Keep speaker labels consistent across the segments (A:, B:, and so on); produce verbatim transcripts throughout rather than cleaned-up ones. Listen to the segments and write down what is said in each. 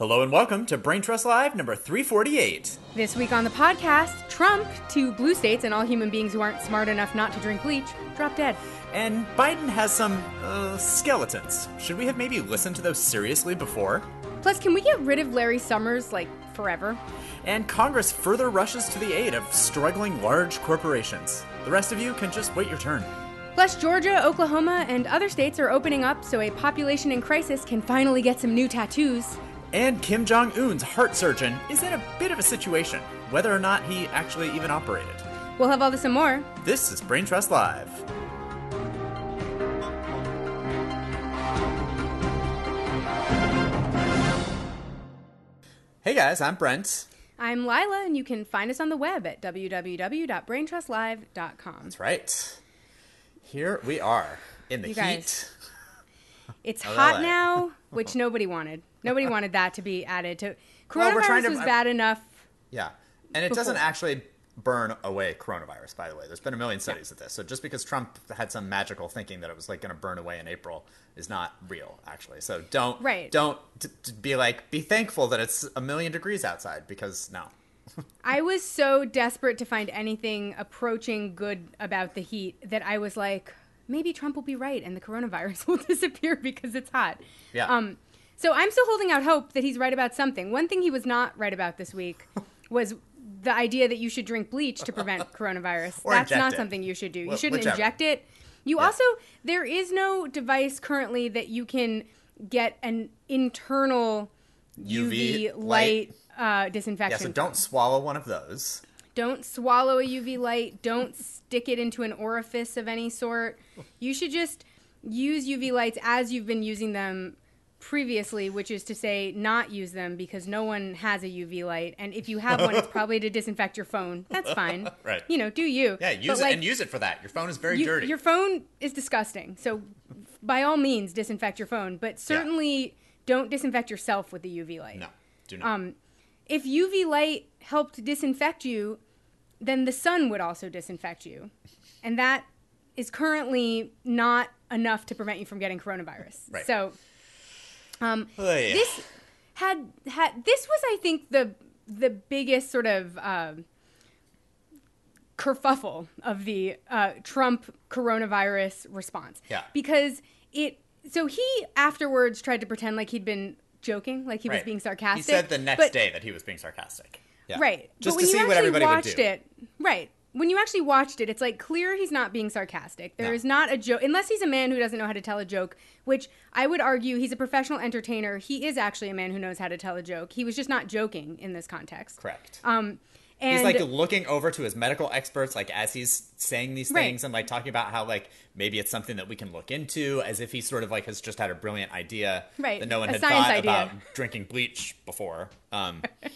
A: Hello and welcome to Brain Trust Live number three forty-eight.
B: This week on the podcast, Trump to blue states and all human beings who aren't smart enough not to drink bleach drop dead.
A: And Biden has some, uh, skeletons. Should we have maybe listened to those seriously before?
B: Plus, can we get rid of Larry Summers, like, forever?
A: And Congress further rushes to the aid of struggling large corporations. The rest of you can just wait your turn.
B: Plus, Georgia, Oklahoma, and other states are opening up so a population in crisis can finally get some new tattoos.
A: And Kim Jong-un's heart surgeon is in a bit of a situation, whether or not he actually even operated.
B: We'll have all this and more.
A: This is Brain Trust Live. Hey guys, I'm Brent.
B: I'm Lila, and you can find us on the web at w w w dot brain trust live dot com.
A: That's right. Here we are in the
B: You
A: heat.
B: guys, it's
A: of
B: hot
A: L A.
B: now, which nobody wanted. Nobody wanted that to be added to. Coronavirus
A: Well, we're trying to-
B: was bad enough.
A: Yeah. And it
B: Before.
A: doesn't actually burn away coronavirus, by the way. There's been a million studies of this. So just because Trump had some magical thinking that it was like going to burn away in April is not real, actually. So don't
B: Right.
A: don't t- t- be like be thankful that it's a million degrees outside, because no.
B: I was so desperate to find anything approaching good about the heat that I was like, maybe Trump will be right and the coronavirus will disappear because it's hot.
A: Yeah.
B: Um, so I'm still holding out hope that he's right about something. One thing he was not right about this week was the idea that you should drink bleach to prevent coronavirus.
A: Or
B: That's
A: inject
B: not
A: it.
B: something you should do. You
A: Wh-
B: shouldn't
A: whichever.
B: inject it. You
A: Yeah.
B: also, there is no device currently that you can get an internal U V,
A: U V
B: light, uh, disinfection.
A: Yeah, so don't swallow one of those.
B: Don't swallow a U V light. Don't stick it into an orifice of any sort. You should just use U V lights as you've been using them previously, which is to say not use them because no one has a U V light. And if you have one, it's probably to disinfect your phone. That's fine.
A: Right.
B: You know, do you.
A: Yeah, use
B: But,
A: it
B: like,
A: and use it for that. Your phone is very
B: you-
A: dirty.
B: Your phone is disgusting. So by all means, disinfect your phone. But certainly don't disinfect yourself with the U V light.
A: No, do not.
B: Um, if U V light helped disinfect you, then the sun would also disinfect you. And that is currently not enough to prevent you from getting coronavirus.
A: Right.
B: So um,
A: Oy.
B: this had had this was, I think, the the biggest sort of um kerfuffle of the uh, Trump coronavirus response.
A: Yeah.
B: Because it so he afterwards tried to pretend like he'd been joking, like he was
A: Right.
B: being sarcastic.
A: He said the next
B: but-
A: day that he was being sarcastic. Yeah.
B: Right.
A: Just
B: but when
A: to
B: you
A: see
B: actually
A: what everybody would
B: watched
A: do.
B: it, right. When you actually watched it, it's like clear he's not being sarcastic. There
A: No.
B: is not a joke, unless he's a man who doesn't know how to tell a joke, which I would argue he's a professional entertainer. He is actually a man who knows how to tell a joke. He was just not joking in this context.
A: Correct.
B: Um, and
A: He's like looking over to his medical experts, like as he's saying these
B: Right.
A: things, and like talking about how like maybe it's something that we can look into, as if he sort of like has just had a brilliant idea
B: Right.
A: that no one
B: A
A: had
B: science
A: thought
B: idea.
A: about drinking bleach before. Um,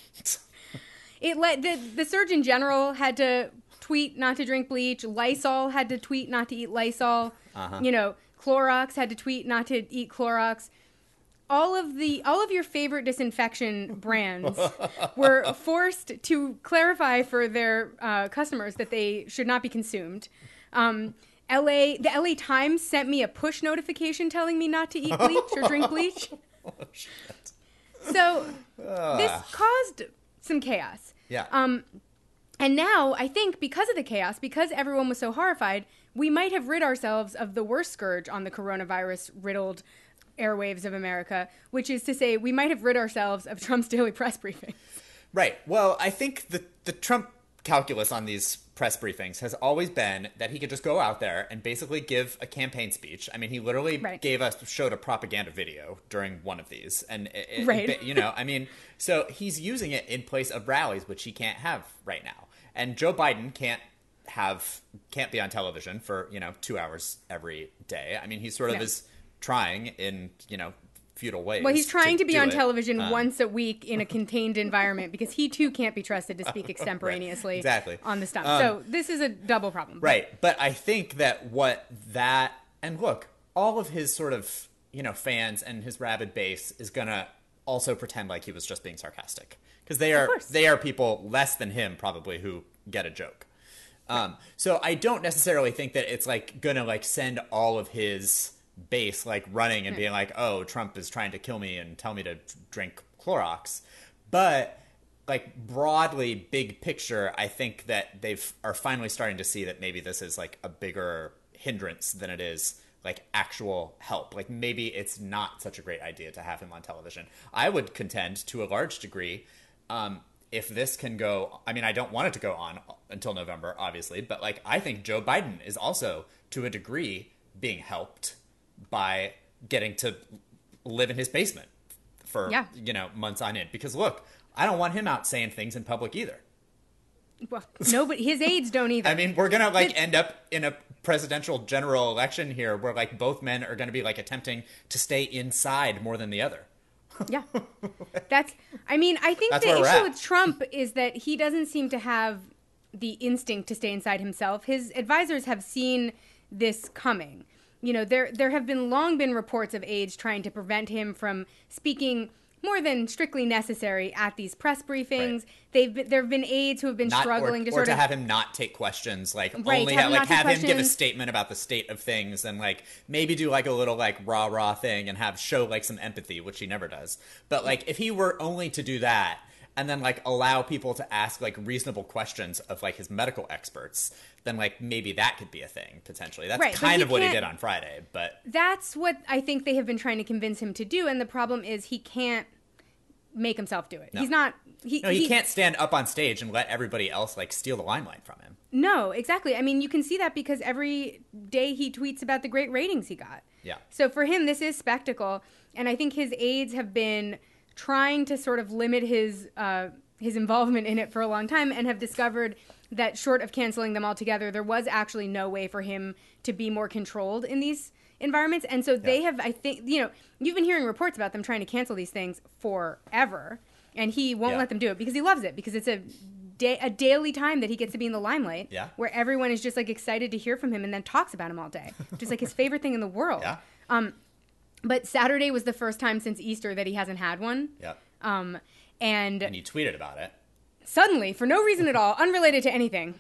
B: it let the the Surgeon General had to tweet not to drink bleach. Lysol had to tweet not to eat Lysol.
A: Uh-huh.
B: You know, Clorox had to tweet not to eat Clorox. All of the all of your favorite disinfection brands were forced to clarify for their uh, customers that they should not be consumed. Um, L A the L A Times sent me a push notification telling me not to eat bleach or drink bleach.
A: oh, shit.
B: So this caused some chaos.
A: Yeah.
B: Um, and now I think because of the chaos, because everyone was so horrified, we might have rid ourselves of the worst scourge on the coronavirus riddled airwaves of America, which is to say we might have rid ourselves of Trump's daily press briefings.
A: Right. Well, I think the the Trump calculus on these press briefings has always been that he could just go out there and basically give a campaign speech. I mean, he literally
B: Right.
A: gave us showed a propaganda video during one of these, and it, it-
B: Right.
A: you know, I mean, so he's using it in place of rallies, which he can't have right now, and Joe Biden can't have can't be on television for you know two hours every day. I mean, he sort of
B: Yeah.
A: is trying in you know futile ways.
B: Well, he's trying to, be
A: do
B: on
A: it.
B: television
A: Um,
B: once a week in a contained environment because he too can't be trusted to speak extemporaneously
A: exactly.
B: on the stuff.
A: Um,
B: so this is a double problem.
A: Right. But I think that what that, and look, all of his sort of, you know, fans and his rabid base is going to also pretend like he was just being sarcastic. Because they are,
B: course.
A: they are people less than him probably who get a joke. Um, so I don't necessarily think that it's like going to like send all of his base like running and being like, oh, Trump is trying to kill me and tell me to drink Clorox. But like broadly, big picture, I think that they've are finally starting to see that maybe this is like a bigger hindrance than it is like actual help. Like maybe it's not such a great idea to have him on television. I would contend to a large degree, um, if this can go, I mean, I don't want it to go on until November, obviously, but like I think Joe Biden is also to a degree being helped by getting to live in his basement for, yeah. you know, months on end. Because look, I don't want him out saying things in public either.
B: Well, nobody, his aides don't either.
A: I mean, we're going to like end up in a presidential general election here where like both men are going to be like attempting to stay inside more than the other.
B: Yeah. That's, I mean, I think
A: That's
B: the issue
A: at.
B: with Trump is that he doesn't seem to have the instinct to stay inside himself. His advisors have seen this coming. You know, there there have been long been reports of aides trying to prevent him from speaking more than strictly necessary at these press briefings. Right. They've been, there have been aides who have been
A: not,
B: struggling
A: or,
B: to
A: or
B: sort
A: to
B: of
A: have him not take questions, like
B: right,
A: only
B: have
A: have,
B: him
A: like have him
B: questions.
A: give a statement about the state of things, and like maybe do like a little like rah rah thing and have show like some empathy, which he never does. But like if he were only to do that and then like allow people to ask like reasonable questions of like his medical experts, then like maybe that could be a thing potentially. That's
B: right,
A: kind of what he did on Friday. But
B: that's what I think they have been trying to convince him to do, and the problem is he can't make himself do it.
A: No.
B: He's not. He,
A: no, he,
B: he
A: can't stand up on stage and let everybody else like steal the limelight from him.
B: No, exactly. I mean, you can see that because every day he tweets about the great ratings he got.
A: Yeah.
B: So for him, this is spectacle, and I think his aides have been trying to sort of limit his uh, his involvement in it for a long time, and have discovered that short of canceling them altogether, there was actually no way for him to be more controlled in these environments. And so they
A: yeah.
B: have, I think, you know, you've been hearing reports about them trying to cancel these things forever, and he won't
A: yeah.
B: let them do it because he loves it, because it's a day, a daily time that he gets to be in the limelight,
A: yeah.
B: where everyone is just like excited to hear from him and then talks about him all day, which is like his favorite thing in the world.
A: Yeah.
B: Um, but Saturday was the first time since Easter that he hasn't had one.
A: Yeah.
B: Um, and
A: and he tweeted about it.
B: Suddenly, for no reason at all, unrelated to anything,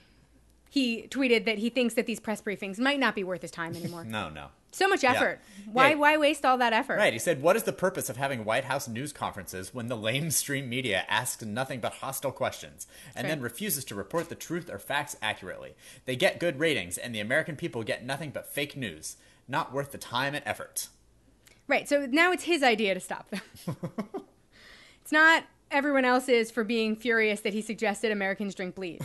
B: he tweeted that he thinks that these press briefings might not be worth his time anymore.
A: no, no.
B: So much effort.
A: Yeah.
B: Why
A: yeah.
B: why waste all that effort?
A: Right. He said, what is the purpose of having White House news conferences when the lamestream media asks nothing but hostile questions and
B: right.
A: then refuses to report the truth or facts accurately? They get good ratings, and the American people get nothing but fake news. Not worth the time and effort.
B: Right. So now it's his idea to stop them. It's not everyone else's for being furious that he suggested Americans drink bleach.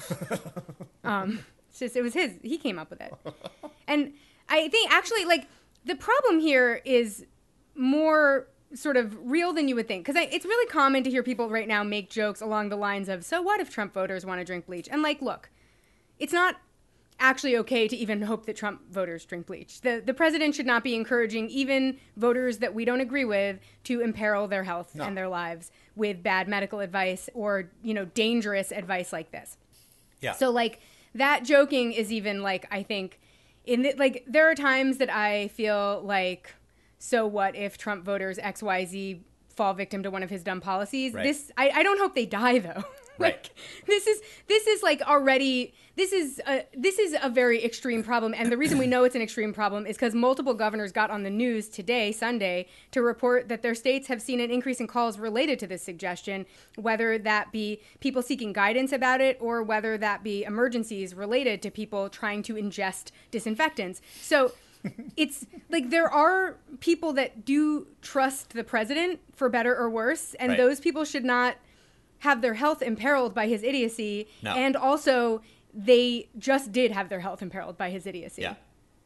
B: um, it's just, it was his. He came up with it. And I think actually, like, the problem here is more sort of real than you would think. Because it's really common to hear people right now make jokes along the lines of, so what if Trump voters want to drink bleach? And like, look, it's not actually okay to even hope that Trump voters drink bleach. The the president should not be encouraging even voters that we don't agree with to imperil their health
A: no.
B: and their lives with bad medical advice or, you know, dangerous advice like this.
A: Yeah.
B: So like that joking is even like, I think in the, like there are times that I feel like, so what if Trump voters X Y Z fall victim to one of his dumb policies?
A: Right.
B: This I, I don't hope they die though.
A: Right.
B: Like, this is this is like already this is a, this is a very extreme problem, and the reason we know it's an extreme problem is because multiple governors got on the news today, Sunday, to report that their states have seen an increase in calls related to this suggestion, whether that be people seeking guidance about it or whether that be emergencies related to people trying to ingest disinfectants. So it's like there are people that do trust the president for better or worse, and
A: right.
B: those people should not have their health imperiled by his idiocy.
A: No.
B: And also they just did have their health imperiled by his idiocy.
A: Yeah.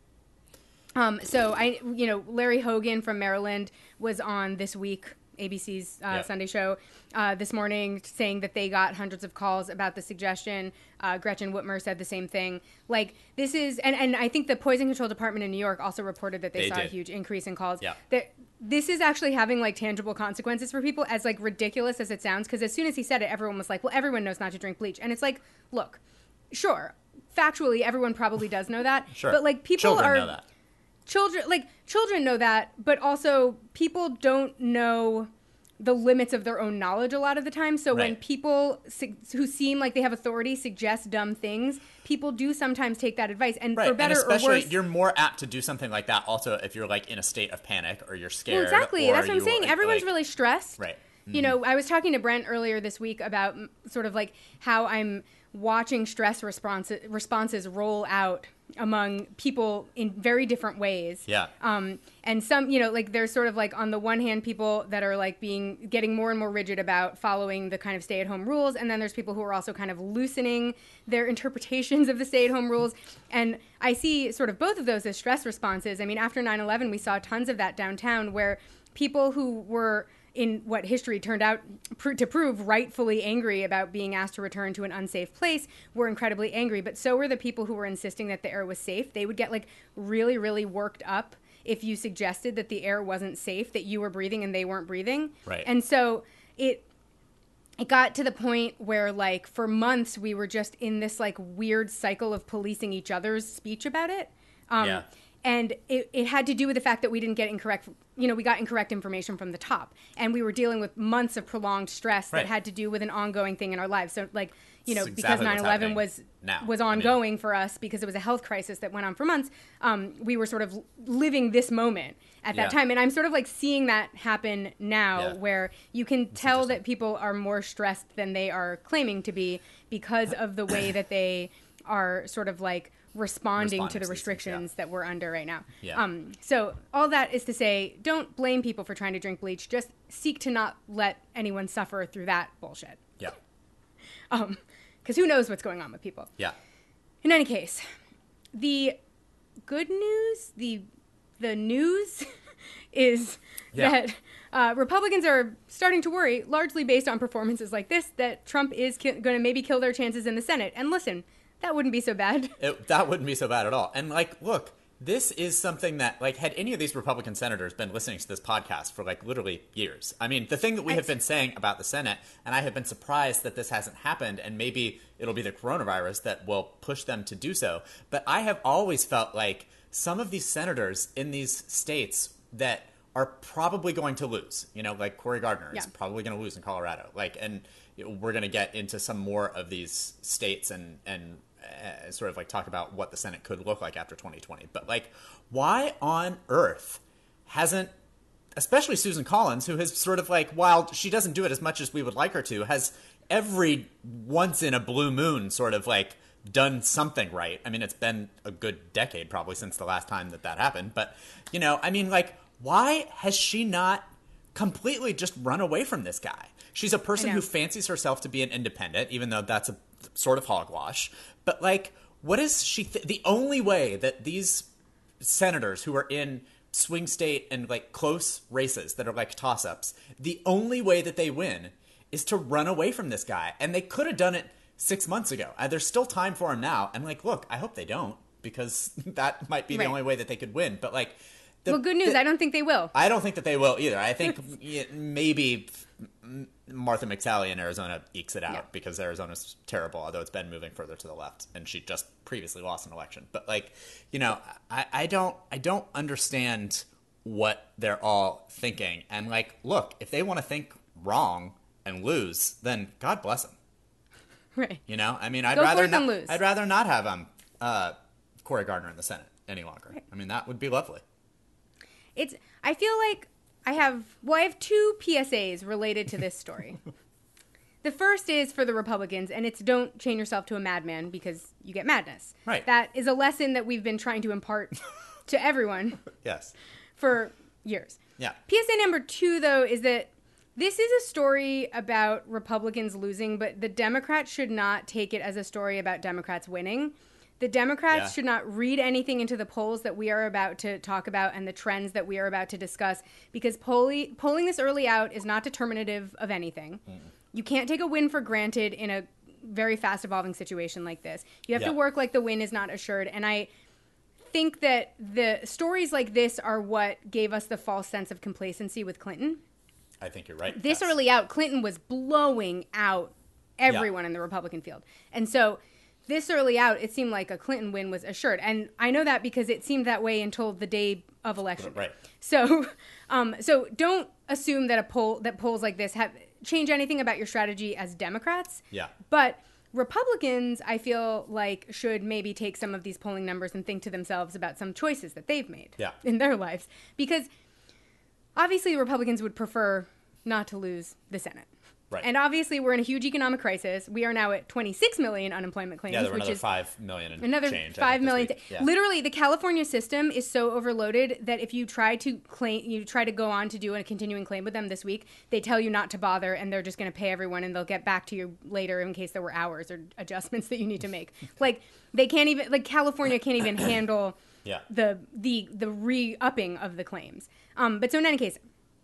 B: Um, so I, you know, Larry Hogan from Maryland was on This Week, A B C's uh,
A: yeah.
B: Sunday show, uh, this morning, saying that they got hundreds of calls about the suggestion. Uh, Gretchen Whitmer said the same thing. Like, this is, and, and I think the Poison Control Department in New York also reported that they,
A: They
B: saw
A: did.
B: a huge increase in calls.
A: Yeah.
B: That this is actually having like tangible consequences for people, as like ridiculous as it sounds. Because as soon as he said it, everyone was like, well, everyone knows not to drink bleach. And it's like, look, sure, factually, everyone probably does know that.
A: Sure.
B: But like people
A: Children
B: are.
A: know that.
B: Children, like children know that, but also people don't know the limits of their own knowledge a lot of the time. So when
A: Right.
B: people su- who seem like they have authority suggest dumb things, people do sometimes take that advice. And
A: Right.
B: for better
A: and especially,
B: or worse,
A: you're more apt to do something like that also if you're like in a state of panic or you're scared.
B: well, exactly.
A: or
B: That's what I'm
A: you
B: saying.
A: are,
B: Everyone's
A: like,
B: really stressed.
A: Right.
B: You know, I was talking to Brent earlier this week about mm, sort of like how I'm watching stress response, responses roll out among people in very different ways.
A: Yeah.
B: Um, and some, you know, like there's sort of like on the one hand, people that are like being, getting more and more rigid about following the kind of stay at home rules. And then there's people who are also kind of loosening their interpretations of the stay at home rules. And I see sort of both of those as stress responses. I mean, after nine eleven, we saw tons of that downtown where people who were in what history turned out pr- to prove rightfully angry about being asked to return to an unsafe place were incredibly angry. But so were the people who were insisting that the air was safe. They would get like really, really worked up if you suggested that the air wasn't safe, that you were breathing and they weren't breathing.
A: Right.
B: And so it it got to the point where like for months we were just in this like weird cycle of policing each other's speech about it. Um,
A: yeah.
B: And it, it had to do with the fact that we didn't get incorrect, you know, we got incorrect information from the top. And we were dealing with months of prolonged stress
A: Right.
B: that had to do with an ongoing thing in our lives. So, like, you know,
A: It's
B: because
A: exactly
B: nine
A: what's
B: eleven
A: happening
B: was
A: now.
B: was
A: I mean-
B: ongoing for us because it was a health crisis that went on for months, um, we were sort of living this moment at that
A: Yeah.
B: time. And I'm sort of like seeing that happen now
A: Yeah.
B: where you can tell
A: interesting.
B: that people are more stressed than they are claiming to be because of the way that they are sort of like responding
A: Responding
B: to the
A: to these things,
B: restrictions
A: yeah.
B: that we're under right now.
A: Yeah.
B: Um, so all that is to say, don't blame people for trying to drink bleach. Just seek to not let anyone suffer through that bullshit.
A: Yeah.
B: Um, because who knows what's going on with people.
A: Yeah.
B: In any case, the good news, the the news is
A: Yeah.
B: that uh, Republicans are starting to worry, largely based on performances like this, that Trump is ki- going to maybe kill their chances in the Senate. And listen, that wouldn't be so bad.
A: It, that wouldn't be so bad at all. And like, look, this is something that, like, had any of these Republican senators been listening to this podcast for like literally years. I mean, the thing that we have been saying about the Senate, and I have been surprised that this hasn't happened, and maybe it'll be the coronavirus that will push them to do so. But I have always felt like some of these senators in these states that are probably going to lose, you know, like Cory Gardner is
B: Yeah.
A: probably going to lose in Colorado. Like, and you know, we're going to get into some more of these states and, and, Uh, sort of like talk about what the Senate could look like after twenty twenty. But like, why on earth hasn't, especially Susan Collins, who has sort of like, while she doesn't do it as much as we would like her to, has every once in a blue moon sort of like done something right. I mean, it's been a good decade probably since the last time that that happened. But, you know, I mean, like, why has she not completely just run away from this guy? She's a person
B: know.
A: who fancies herself to be an independent, even though that's a sort of hogwash. But like, what is she? Th- the only way that these senators who are in swing state and like close races that are like toss-ups, the only way that they win is to run away from this guy. And they could have done it six months ago. And there's still time for him now. And like, look, I hope they don't, because that might be the
B: Right.
A: only way that they could win. But like, the,
B: Well, good news.
A: the-
B: I don't think they will.
A: I don't think that they will either. I think y- maybe Martha McSally in Arizona ekes it out
B: Yeah.
A: because Arizona's terrible, although it's been moving further to the left, and she just previously lost an election. But like, you know, I, I don't I don't understand what they're all thinking. And like, look, if they want to think wrong and lose, then God bless them.
B: Right.
A: You know, I mean, I'd
B: Go
A: rather
B: forth
A: not.
B: and lose.
A: I'd rather not have um uh Cory Gardner in the Senate any longer. I mean, that would be lovely.
B: It's. I feel like I have. Well, I have two P S As related to this story. The first is for the Republicans, and it's don't chain yourself to a madman because you get madness.
A: Right.
B: That is a lesson that we've been trying to impart to everyone
A: Yes.
B: for years.
A: Yeah.
B: P S A number two, though, is that this is a story about Republicans losing, but the Democrats should not take it as a story about Democrats winning. The Democrats
A: Yeah.
B: should not read anything into the polls that we are about to talk about and the trends that we are about to discuss, because polling, polling this early out is not determinative of anything. Mm. You can't take a win for granted in a very fast evolving situation like this. You have
A: Yeah.
B: to work like the win is not assured. And I think that the stories like this are what gave us the false sense of complacency with Clinton.
A: I think you're right.
B: This
A: Yes.
B: early out, Clinton was blowing out everyone in the Republican field. And so this early out, it seemed like a Clinton win was assured. And I know that because it seemed that way until the day of election.
A: Right.
B: So um, so don't assume that a poll that polls like this have change anything about your strategy as Democrats.
A: Yeah.
B: But Republicans, I feel like, should maybe take some of these polling numbers and think to themselves about some choices that they've made
A: Yeah.
B: in their lives. Because obviously the Republicans would prefer not to lose the Senate.
A: Right.
B: And obviously, we're in a huge economic crisis. We are now at twenty-six million unemployment claims,
A: Yeah, there were
B: which
A: another
B: is
A: five million in
B: another
A: change,
B: five million.
A: T- yeah.
B: Literally, the California system is so overloaded that if you try to claim, you try to go on to do a continuing claim with them this week, they tell you not to bother, and they're just going to pay everyone, and they'll get back to you later in case there were hours or adjustments that you need to make. Like they can't even, like California can't even handle
A: yeah.
B: the the the re-upping of the claims. Um, but so in any case.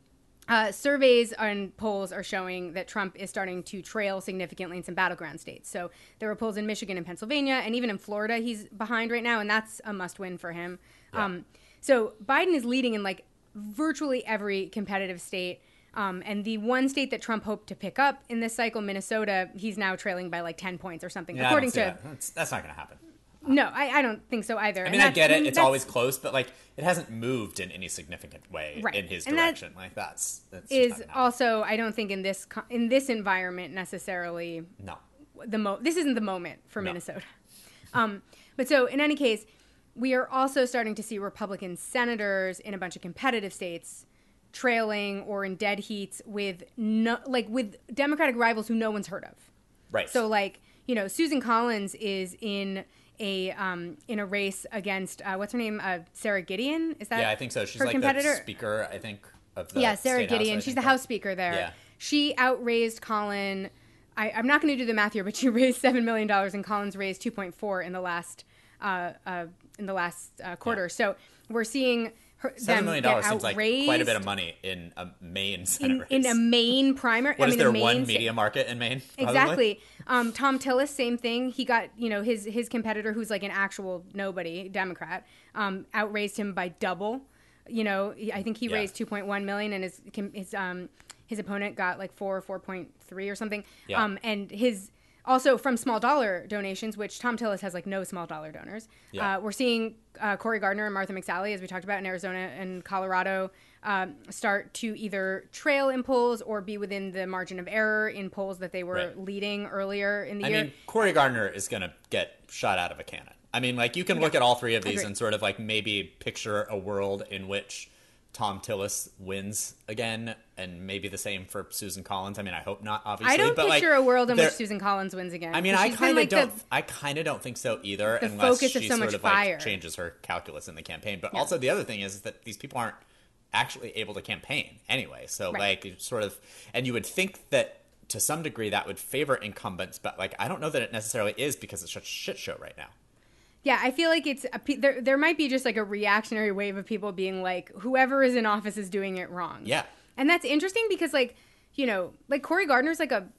B: Uh, surveys and polls are showing that Trump is starting to trail significantly in some battleground states. So there were polls in Michigan and Pennsylvania, and even in Florida, he's behind right now, and that's a must-win for him. Yeah. Um, so Biden is leading in like virtually every competitive state. Um, and the one state that Trump hoped to pick up in this cycle, Minnesota, he's now trailing by like ten points or something,
A: yeah,
B: according to.
A: That. That's, that's not going to happen.
B: No, I, I don't think so either.
A: I mean, I get it. It's always close, but like it hasn't moved in any significant way
B: right.
A: in his
B: and
A: direction. Like that's, that's
B: is also I don't think in this in this environment necessarily.
A: No.
B: The mo this isn't the moment for
A: no.
B: Minnesota. Um, but so in any case, we are also starting to see Republican senators in a bunch of competitive states trailing or in dead heats with no like with Democratic rivals who no one's heard of.
A: Right.
B: So like you know Susan Collins is in. A um, in a race against uh, what's her name uh, Sarah Gideon, is that
A: yeah I think so she's
B: her
A: like
B: competitor?
A: The speaker I think of the
B: yeah Sarah
A: State
B: Gideon
A: House,
B: she's the House Speaker there.
A: Yeah.
B: She outraised Colin. I, I'm not going to do the math here, but she raised seven million dollars and Collins raised two point four in the last uh, uh, in the last uh, quarter. Yeah. So we're seeing. Her,
A: Seven million dollars seems like
B: outraised.
A: Quite a bit of money in a Maine Senate
B: in,
A: race.
B: in a Maine primary.
A: What
B: I
A: is
B: mean,
A: there
B: a Maine
A: one
B: sta-
A: media market in Maine? Probably?
B: Exactly. Um, Tom Tillis, same thing. He got you know his his competitor, who's like an actual nobody Democrat, um, outraised him by double. You know, I think he
A: yeah.
B: raised two point one million, and his his um his opponent got like four four point three or something.
A: Yeah.
B: Um, and his. Also from small dollar donations, which Tom Tillis has like no small dollar donors.
A: Yeah.
B: Uh, we're seeing uh, Cory Gardner and Martha McSally, as we talked about in Arizona and Colorado, um, start to either trail in polls or be within the margin of error in polls that they were
A: right.
B: leading earlier in the
A: I
B: year.
A: I mean, Cory Gardner is going to get shot out of a cannon. I mean, like you can yeah. look at all three of these
B: Agreed.
A: and sort of like maybe picture a world in which Tom Tillis wins again, and maybe the same for Susan Collins. I mean, I hope not, obviously.
B: I don't
A: but
B: picture
A: like,
B: a world in which Susan Collins wins again.
A: I mean, I kind of
B: like
A: don't.
B: The,
A: I kind of don't think so either,
B: the
A: unless
B: focus
A: she
B: of so
A: sort
B: much
A: of
B: fire.
A: like changes her calculus in the campaign. But
B: yeah.
A: also the other thing is that these people aren't actually able to campaign anyway. So
B: right.
A: like, sort of, and you would think that to some degree that would favor incumbents, but like, I don't know that it necessarily is because it's such a shit show right now.
B: Yeah, I feel like it's a, there. There might be just like a reactionary wave of people being like, whoever is in office is doing it wrong.
A: Yeah,
B: and that's interesting because, like, you know, like Cory Gardner's like a,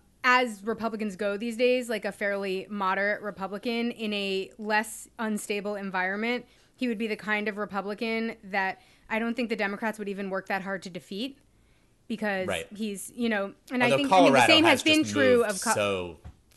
B: as Republicans go these days, like a fairly moderate Republican in a less unstable environment. He would be the kind of Republican that I don't think the Democrats would even work that hard to defeat because
A: right.
B: he's, you know, and
A: Although
B: I think
A: Colorado
B: I mean, the same has,
A: has
B: been
A: just
B: true
A: moved
B: of. Co-
A: so.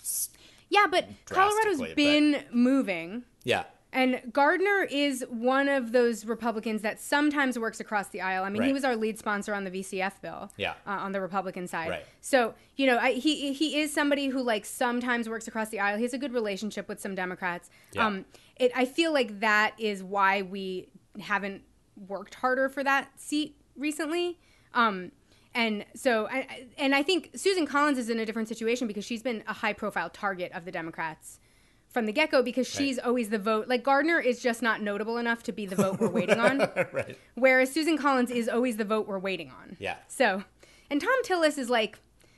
B: Yeah, but Colorado's been
A: but...
B: moving.
A: Yeah.
B: And Gardner is one of those Republicans that sometimes works across the aisle. I mean,
A: right.
B: he was our lead sponsor on the V C F bill
A: yeah.
B: uh, on the Republican side.
A: Right.
B: So, you know, I, he he is somebody who, like, sometimes works across the aisle. He has a good relationship with some Democrats.
A: Yeah.
B: Um, it, I feel like that is why we haven't worked harder for that seat recently. Um, and so, I, and I think Susan Collins is in a different situation because she's been a high-profile target of the Democrats from the get-go because she's right. always the vote. Like, Gardner is just not notable enough to be the vote we're waiting on.
A: Right.
B: Whereas Susan Collins is always the vote we're waiting on.
A: Yeah.
B: So, and Tom Tillis is like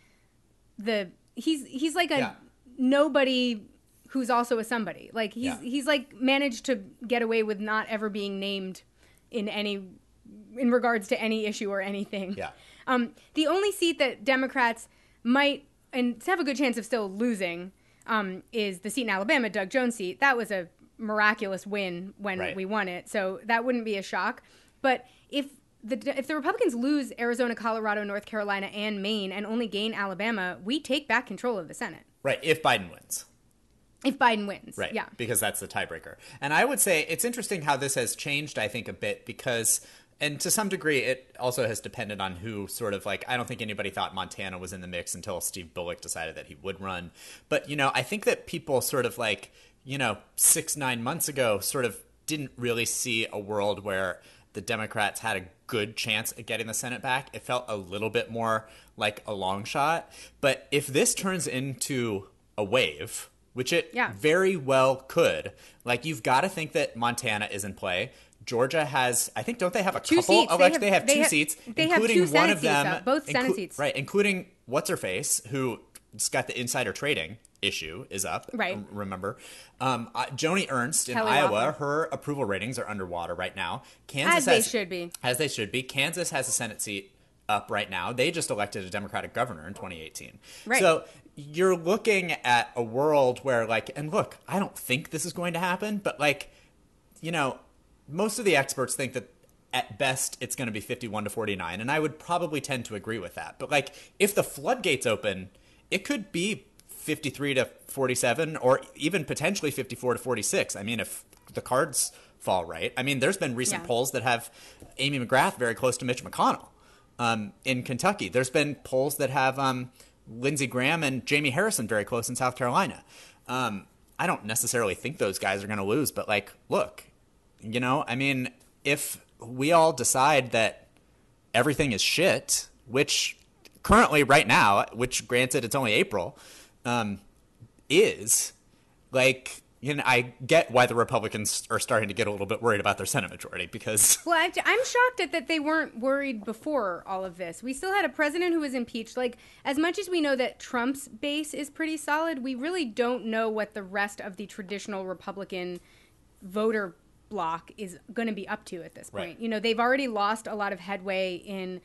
B: the, he's, he's like a
A: yeah.
B: nobody who's also a somebody. Like, he's,
A: yeah.
B: he's like managed to get away with not ever being named in any, in regards to any issue or anything.
A: Yeah.
B: Um, the only seat that Democrats might, and have a good chance of still losing, Um, is the seat in Alabama, Doug Jones' seat. That was a miraculous win when
A: right.
B: we won it, so that wouldn't be a shock. But if the if the Republicans lose Arizona, Colorado, North Carolina, and Maine, and only gain Alabama, we take back control of the Senate.
A: Right, if Biden wins.
B: If Biden wins,
A: right?
B: Yeah,
A: because that's the tiebreaker. And I would say it's interesting how this has changed. I think a bit because. And to some degree, it also has depended on who sort of like, I don't think anybody thought Montana was in the mix until Steve Bullock decided that he would run. But, you know, I think that people sort of like, you know, six, nine months ago sort of didn't really see a world where the Democrats had a good chance at getting the Senate back. It felt a little bit more like a long shot. But if this turns into a wave, which it
B: yeah.
A: very well could, like, you've got to think that Montana is in play. Georgia has, I think, don't they have a
B: two
A: couple?
B: Seats.
A: Of,
B: they
A: like,
B: have,
A: they have
B: they
A: two
B: have,
A: seats,
B: they
A: including
B: have two
A: one
B: Senate
A: of them,
B: seats, both Senate
A: inclu-
B: seats,
A: right? Including what's her face, who has got the insider trading issue is up.
B: Right.
A: Remember, um, uh, Joni Ernst in
B: Kelly
A: Iowa,
B: Loeffler.
A: her approval ratings are underwater right now. Kansas
B: As they
A: has,
B: should be.
A: As they should be. Kansas has a Senate seat up right now. They just elected a Democratic governor in twenty eighteen.
B: Right.
A: So you're looking at a world where, like, and look, I don't think this is going to happen, but, like, you know, most of the experts think that at best it's going to be fifty-one to forty-nine, and I would probably tend to agree with that. But, like, if the floodgates open, it could be fifty-three to forty-seven, or even potentially fifty-four to forty-six. I mean, if the cards fall right. I mean, there's been recent
B: yeah.
A: polls that have Amy McGrath very close to Mitch McConnell um, in Kentucky. There's been polls that have um, Lindsey Graham and Jamie Harrison very close in South Carolina. Um, I don't necessarily think those guys are going to lose, but, like, look, you know, I mean, if we all decide that everything is shit, which currently right now, which granted it's only April, um, is, like, you know, I get why the Republicans are starting to get a little bit worried about their Senate majority, because...
B: Well, I- I'm shocked at that they weren't worried before all of this. We still had a president who was impeached. Like, as much as we know that Trump's base is pretty solid, we really don't know what the rest of the traditional Republican voter bloc is going to be up to at this point.
A: Right.
B: You know, they've already lost a lot of headway in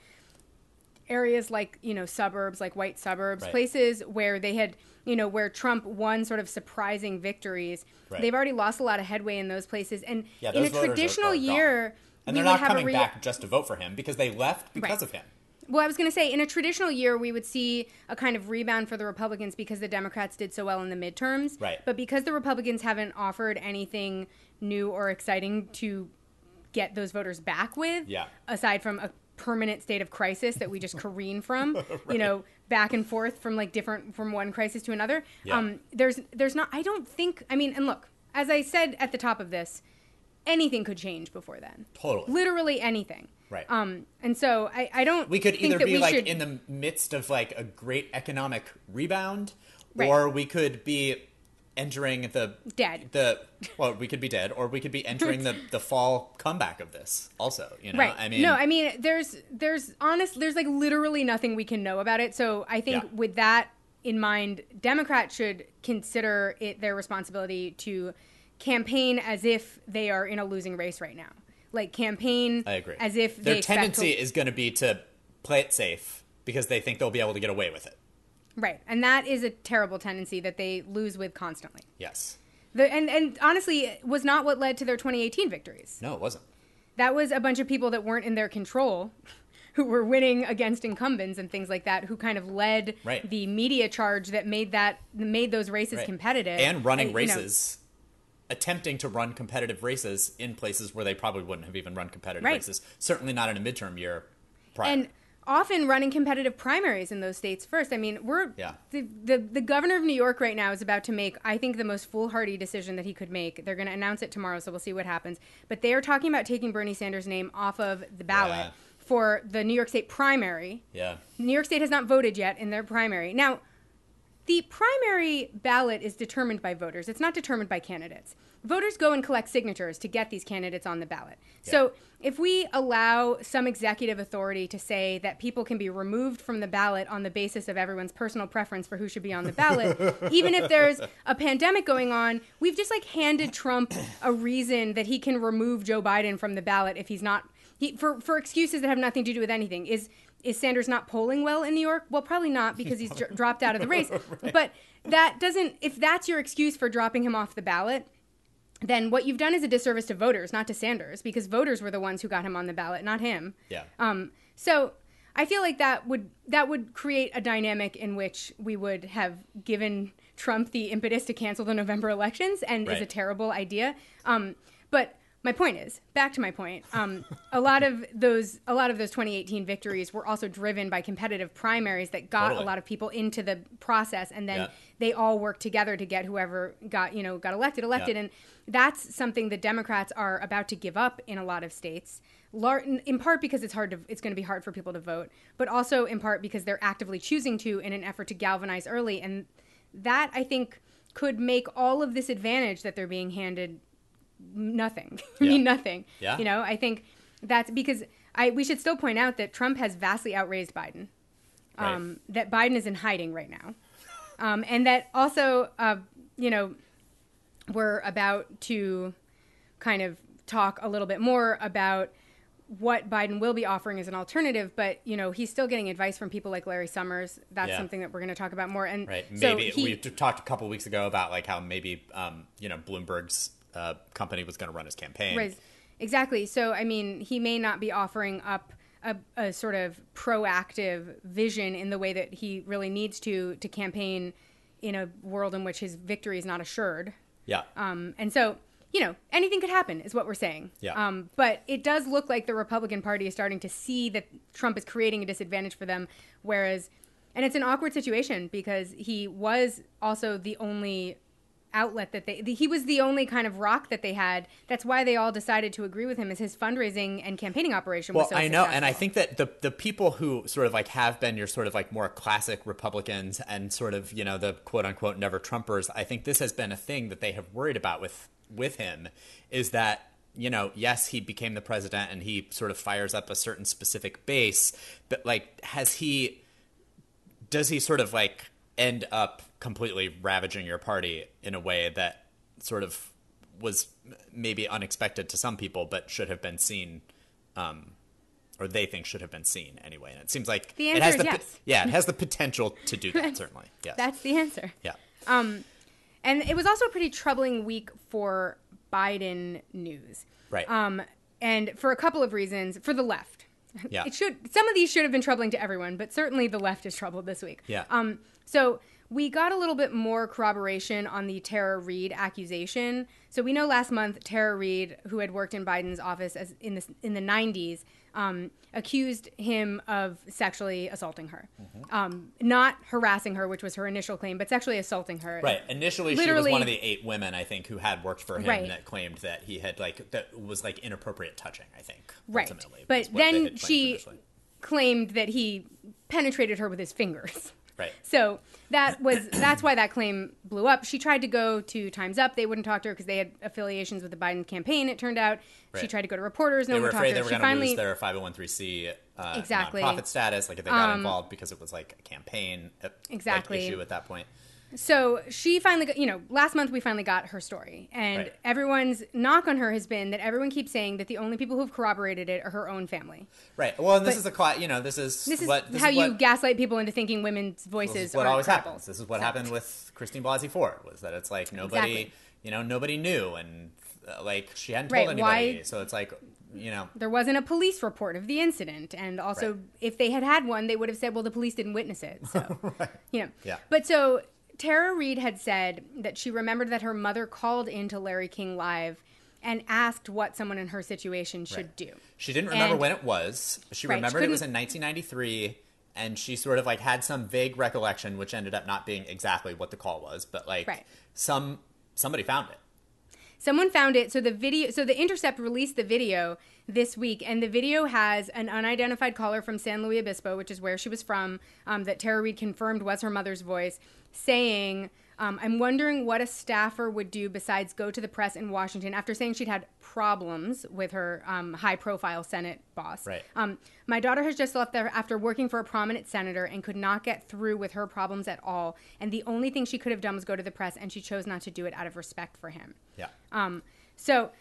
B: areas like, you know, suburbs, like white suburbs,
A: Right.
B: places where they had, you know, where Trump won sort of surprising victories.
A: Right.
B: They've already lost a lot of headway in those places. And
A: Yeah,
B: in
A: those
B: a
A: voters are-
B: traditional
A: are gone.
B: year,
A: And
B: we
A: they're
B: would
A: not
B: have
A: coming
B: a rea-
A: back just to vote for him, because they left because
B: Right.
A: of him.
B: Well, I was going to say, in a traditional year, we would see a kind of rebound for the Republicans because the Democrats did so well in the midterms.
A: Right.
B: But because the Republicans haven't offered anything new or exciting to get those voters back with,
A: Yeah.
B: aside from a permanent state of crisis that we just careen from,
A: Right.
B: you know, back and forth from like different, from one crisis to another.
A: Yeah.
B: Um, there's, there's not, I don't think, I mean, and look, as I said at the top of this, anything could change before then.
A: Totally.
B: Literally anything.
A: Right.
B: Um, and so I, I don't
A: We could
B: think
A: either
B: that
A: be,
B: we
A: like,
B: should,
A: in the midst of, like, a great economic rebound,
B: Right.
A: or we could be entering the...
B: Dead.
A: The, well, we could be dead, or we could be entering the, the fall comeback of this also, you know?
B: Right.
A: I mean...
B: no, I mean, there's, there's honest, there's like literally nothing we can know about it. So I think
A: Yeah.
B: with that in mind, Democrats should consider it their responsibility to campaign as if they are in a losing race right now. Like campaign
A: I agree.
B: as if
A: Their
B: they expect
A: tendency
B: to,
A: is going to be to play it safe because they think they'll be able to get away with it.
B: right. And that is a terrible tendency that they lose with constantly.
A: Yes.
B: The, and, and honestly, it was not what led to their twenty eighteen victories.
A: No, it wasn't.
B: That was a bunch of people that weren't in their control who were winning against incumbents and things like that, who kind of led
A: Right.
B: the media charge that made that made those races
A: Right.
B: competitive.
A: And running
B: you know,
A: races, attempting to run competitive races in places where they probably wouldn't have even run competitive
B: Right.
A: races. Certainly not in a midterm year prior.
B: and often running competitive primaries in those states first. I mean, we're
A: Yeah.
B: the, the the governor of New York right now is about to make, I think, the most foolhardy decision that he could make. They're going to announce it tomorrow, so we'll see what happens. But they are talking about taking Bernie Sanders' name off of the ballot
A: Yeah.
B: for the New York State primary.
A: yeah.
B: New York State has not voted yet in their primary. Now, the primary ballot is determined by voters. It's not determined by candidates. Voters go and collect signatures to get these candidates on the ballot.
A: Yeah.
B: So if we allow some executive authority to say that people can be removed from the ballot on the basis of everyone's personal preference for who should be on the ballot, even if there's a pandemic going on, we've just like handed Trump a reason that he can remove Joe Biden from the ballot if he's not, he, for, for excuses that have nothing to do with anything. Is Is Sanders not polling well in New York? Well, probably not, because he's dr- dropped out of the race.
A: Right.
B: But that doesn't, if that's your excuse for dropping him off the ballot, then what you've done is a disservice to voters, not to Sanders, because voters were the ones who got him on the ballot, not him.
A: Yeah.
B: Um, so I feel like that would that would create a dynamic in which we would have given Trump the impetus to cancel the November elections, and is a
A: Right.
B: terrible idea. Um, but my point is, back to my point, um, a lot of those a lot of those twenty eighteen victories were also driven by competitive primaries that got
A: Totally.
B: a lot of people into the process, and then
A: Yeah.
B: they all worked together to get whoever got you know got elected elected,
A: Yeah.
B: and that's something the Democrats are about to give up in a lot of states. lar- in part because it's hard to, it's going to be hard for people to vote, but also in part because they're actively choosing to in an effort to galvanize early. And that, I think, could make all of this advantage that they're being handed nothing. I
A: Yeah.
B: mean, nothing.
A: Yeah.
B: You know, I think that's because I, we should still point out that Trump has vastly outraised Biden. Um,
A: Right.
B: That Biden is in hiding right now. Um, and that also, uh, you know, we're about to kind of talk a little bit more about what Biden will be offering as an alternative, but, you know, he's still getting advice from people like Larry Summers. That's
A: Yeah.
B: something that we're going to talk about more. And
A: Right.
B: so
A: Maybe
B: he,
A: we t- talked a couple weeks ago about like how maybe, um, you know, Bloomberg's uh, company was going to run his campaign.
B: Right. Exactly. So, I mean, he may not be offering up a, a sort of proactive vision in the way that he really needs to to campaign in a world in which his victory is not assured.
A: Yeah.
B: Um, and so, you know, anything could happen is what we're saying.
A: Yeah.
B: Um, but it does look like the Republican Party is starting to see that Trump is creating a disadvantage for them, whereas, and it's an awkward situation because he was also the only outlet that they, the, he was the only kind of rock that they had. That's why they all decided to agree with him, as his fundraising and campaigning operation
A: Well,
B: was so
A: I know,
B: successful.
A: and I think that the the people who sort of like have been your sort of like more classic Republicans and sort of, you know, the quote unquote never Trumpers, I think this has been a thing that they have worried about with with him, is that, you know, yes, he became the president and he sort of fires up a certain specific base, but like, has he, does he sort of like end up completely ravaging your party in a way that sort of was maybe unexpected to some people, but should have been seen, um, or they think should have been seen anyway. And it seems like
B: The
A: it
B: answer
A: has
B: is
A: the,
B: yes.
A: yeah, it has the potential to do that. Certainly. Yes.
B: That's the answer.
A: yeah.
B: Um, and it was also a pretty troubling week for Biden news.
A: Right.
B: Um, and for a couple of reasons, for the left.
A: Yeah.
B: It should, some of these should have been troubling to everyone, but certainly the left is troubled this week.
A: Yeah.
B: Um, so we got a little bit more corroboration on the Tara Reid accusation. So we know last month Tara Reid, who had worked in Biden's office as in the in the nineties, um, accused him of sexually assaulting her,
A: Mm-hmm.
B: um, not harassing her, which was her initial claim, but sexually assaulting her.
A: Right. Initially, she was
B: Literally-
A: one of the eight women, I think, who had worked for him
B: Right.
A: that claimed that he had like that was like inappropriate touching. I think.
B: Right.
A: Ultimately,
B: But
A: was what they had
B: then
A: claimed
B: she
A: initially.
B: claimed that he penetrated her with his fingers.
A: Right.
B: So that was that's why that claim blew up. She tried to go to Time's Up. They wouldn't talk to her because they had affiliations with the Biden campaign, it turned out. She
A: Right.
B: tried to go to Reporters. No
A: They
B: one
A: were
B: would talk
A: afraid
B: to
A: they
B: her.
A: were
B: She
A: going to
B: finally,
A: lose their five oh one c uh,
B: Exactly.
A: nonprofit status. Like if they got
B: Um,
A: involved because it was like a campaign uh, like,
B: Exactly.
A: issue at that point.
B: So she finally got, you know, last month we finally got her story. And
A: Right.
B: everyone's knock on her has been that everyone keeps saying that the only people who've corroborated it are her own family.
A: Right. Well, and this
B: But-
A: is a cla- you know this is
B: This is
A: what this
B: how
A: is
B: you
A: what,
B: gaslight people into thinking women's
A: this
B: voices
A: is what
B: aren't
A: always
B: credible.
A: happens. This is what
B: So-
A: happened with Christine Blasey Ford, was that it's like nobody
B: Exactly.
A: you know nobody knew, and uh, like she hadn't
B: Right,
A: told anybody.
B: why-
A: So it's like you know
B: There wasn't a police report of the incident, and also
A: Right.
B: if they had had one, they would have said, "Well, the police didn't witness it." So, you know.
A: Yeah.
B: But so Tara Reid had said that she remembered that her mother called into Larry King Live and asked what someone in her situation should
A: Right.
B: do.
A: She didn't remember
B: And-
A: when it was. She
B: Right, she
A: remembered it was
B: couldn't-
A: in nineteen ninety-three, and she sort of like had some vague recollection, which ended up not being exactly what the call was, but like
B: Right.
A: some somebody found it.
B: Someone found it. So the video, so the Intercept released the video this week, and the video has an unidentified caller from San Luis Obispo, which is where she was from, um, that Tara Reid confirmed was her mother's voice, saying, um, "I'm wondering what a staffer would do besides go to the press in Washington," after saying she'd had problems with her um, high-profile Senate boss.
A: Right.
B: Um, my daughter has just left there after working for a prominent senator and could not get through with her problems at all. And the only thing she could have done was go to the press, and she chose not to do it out of respect for him.
A: Yeah.
B: Um, so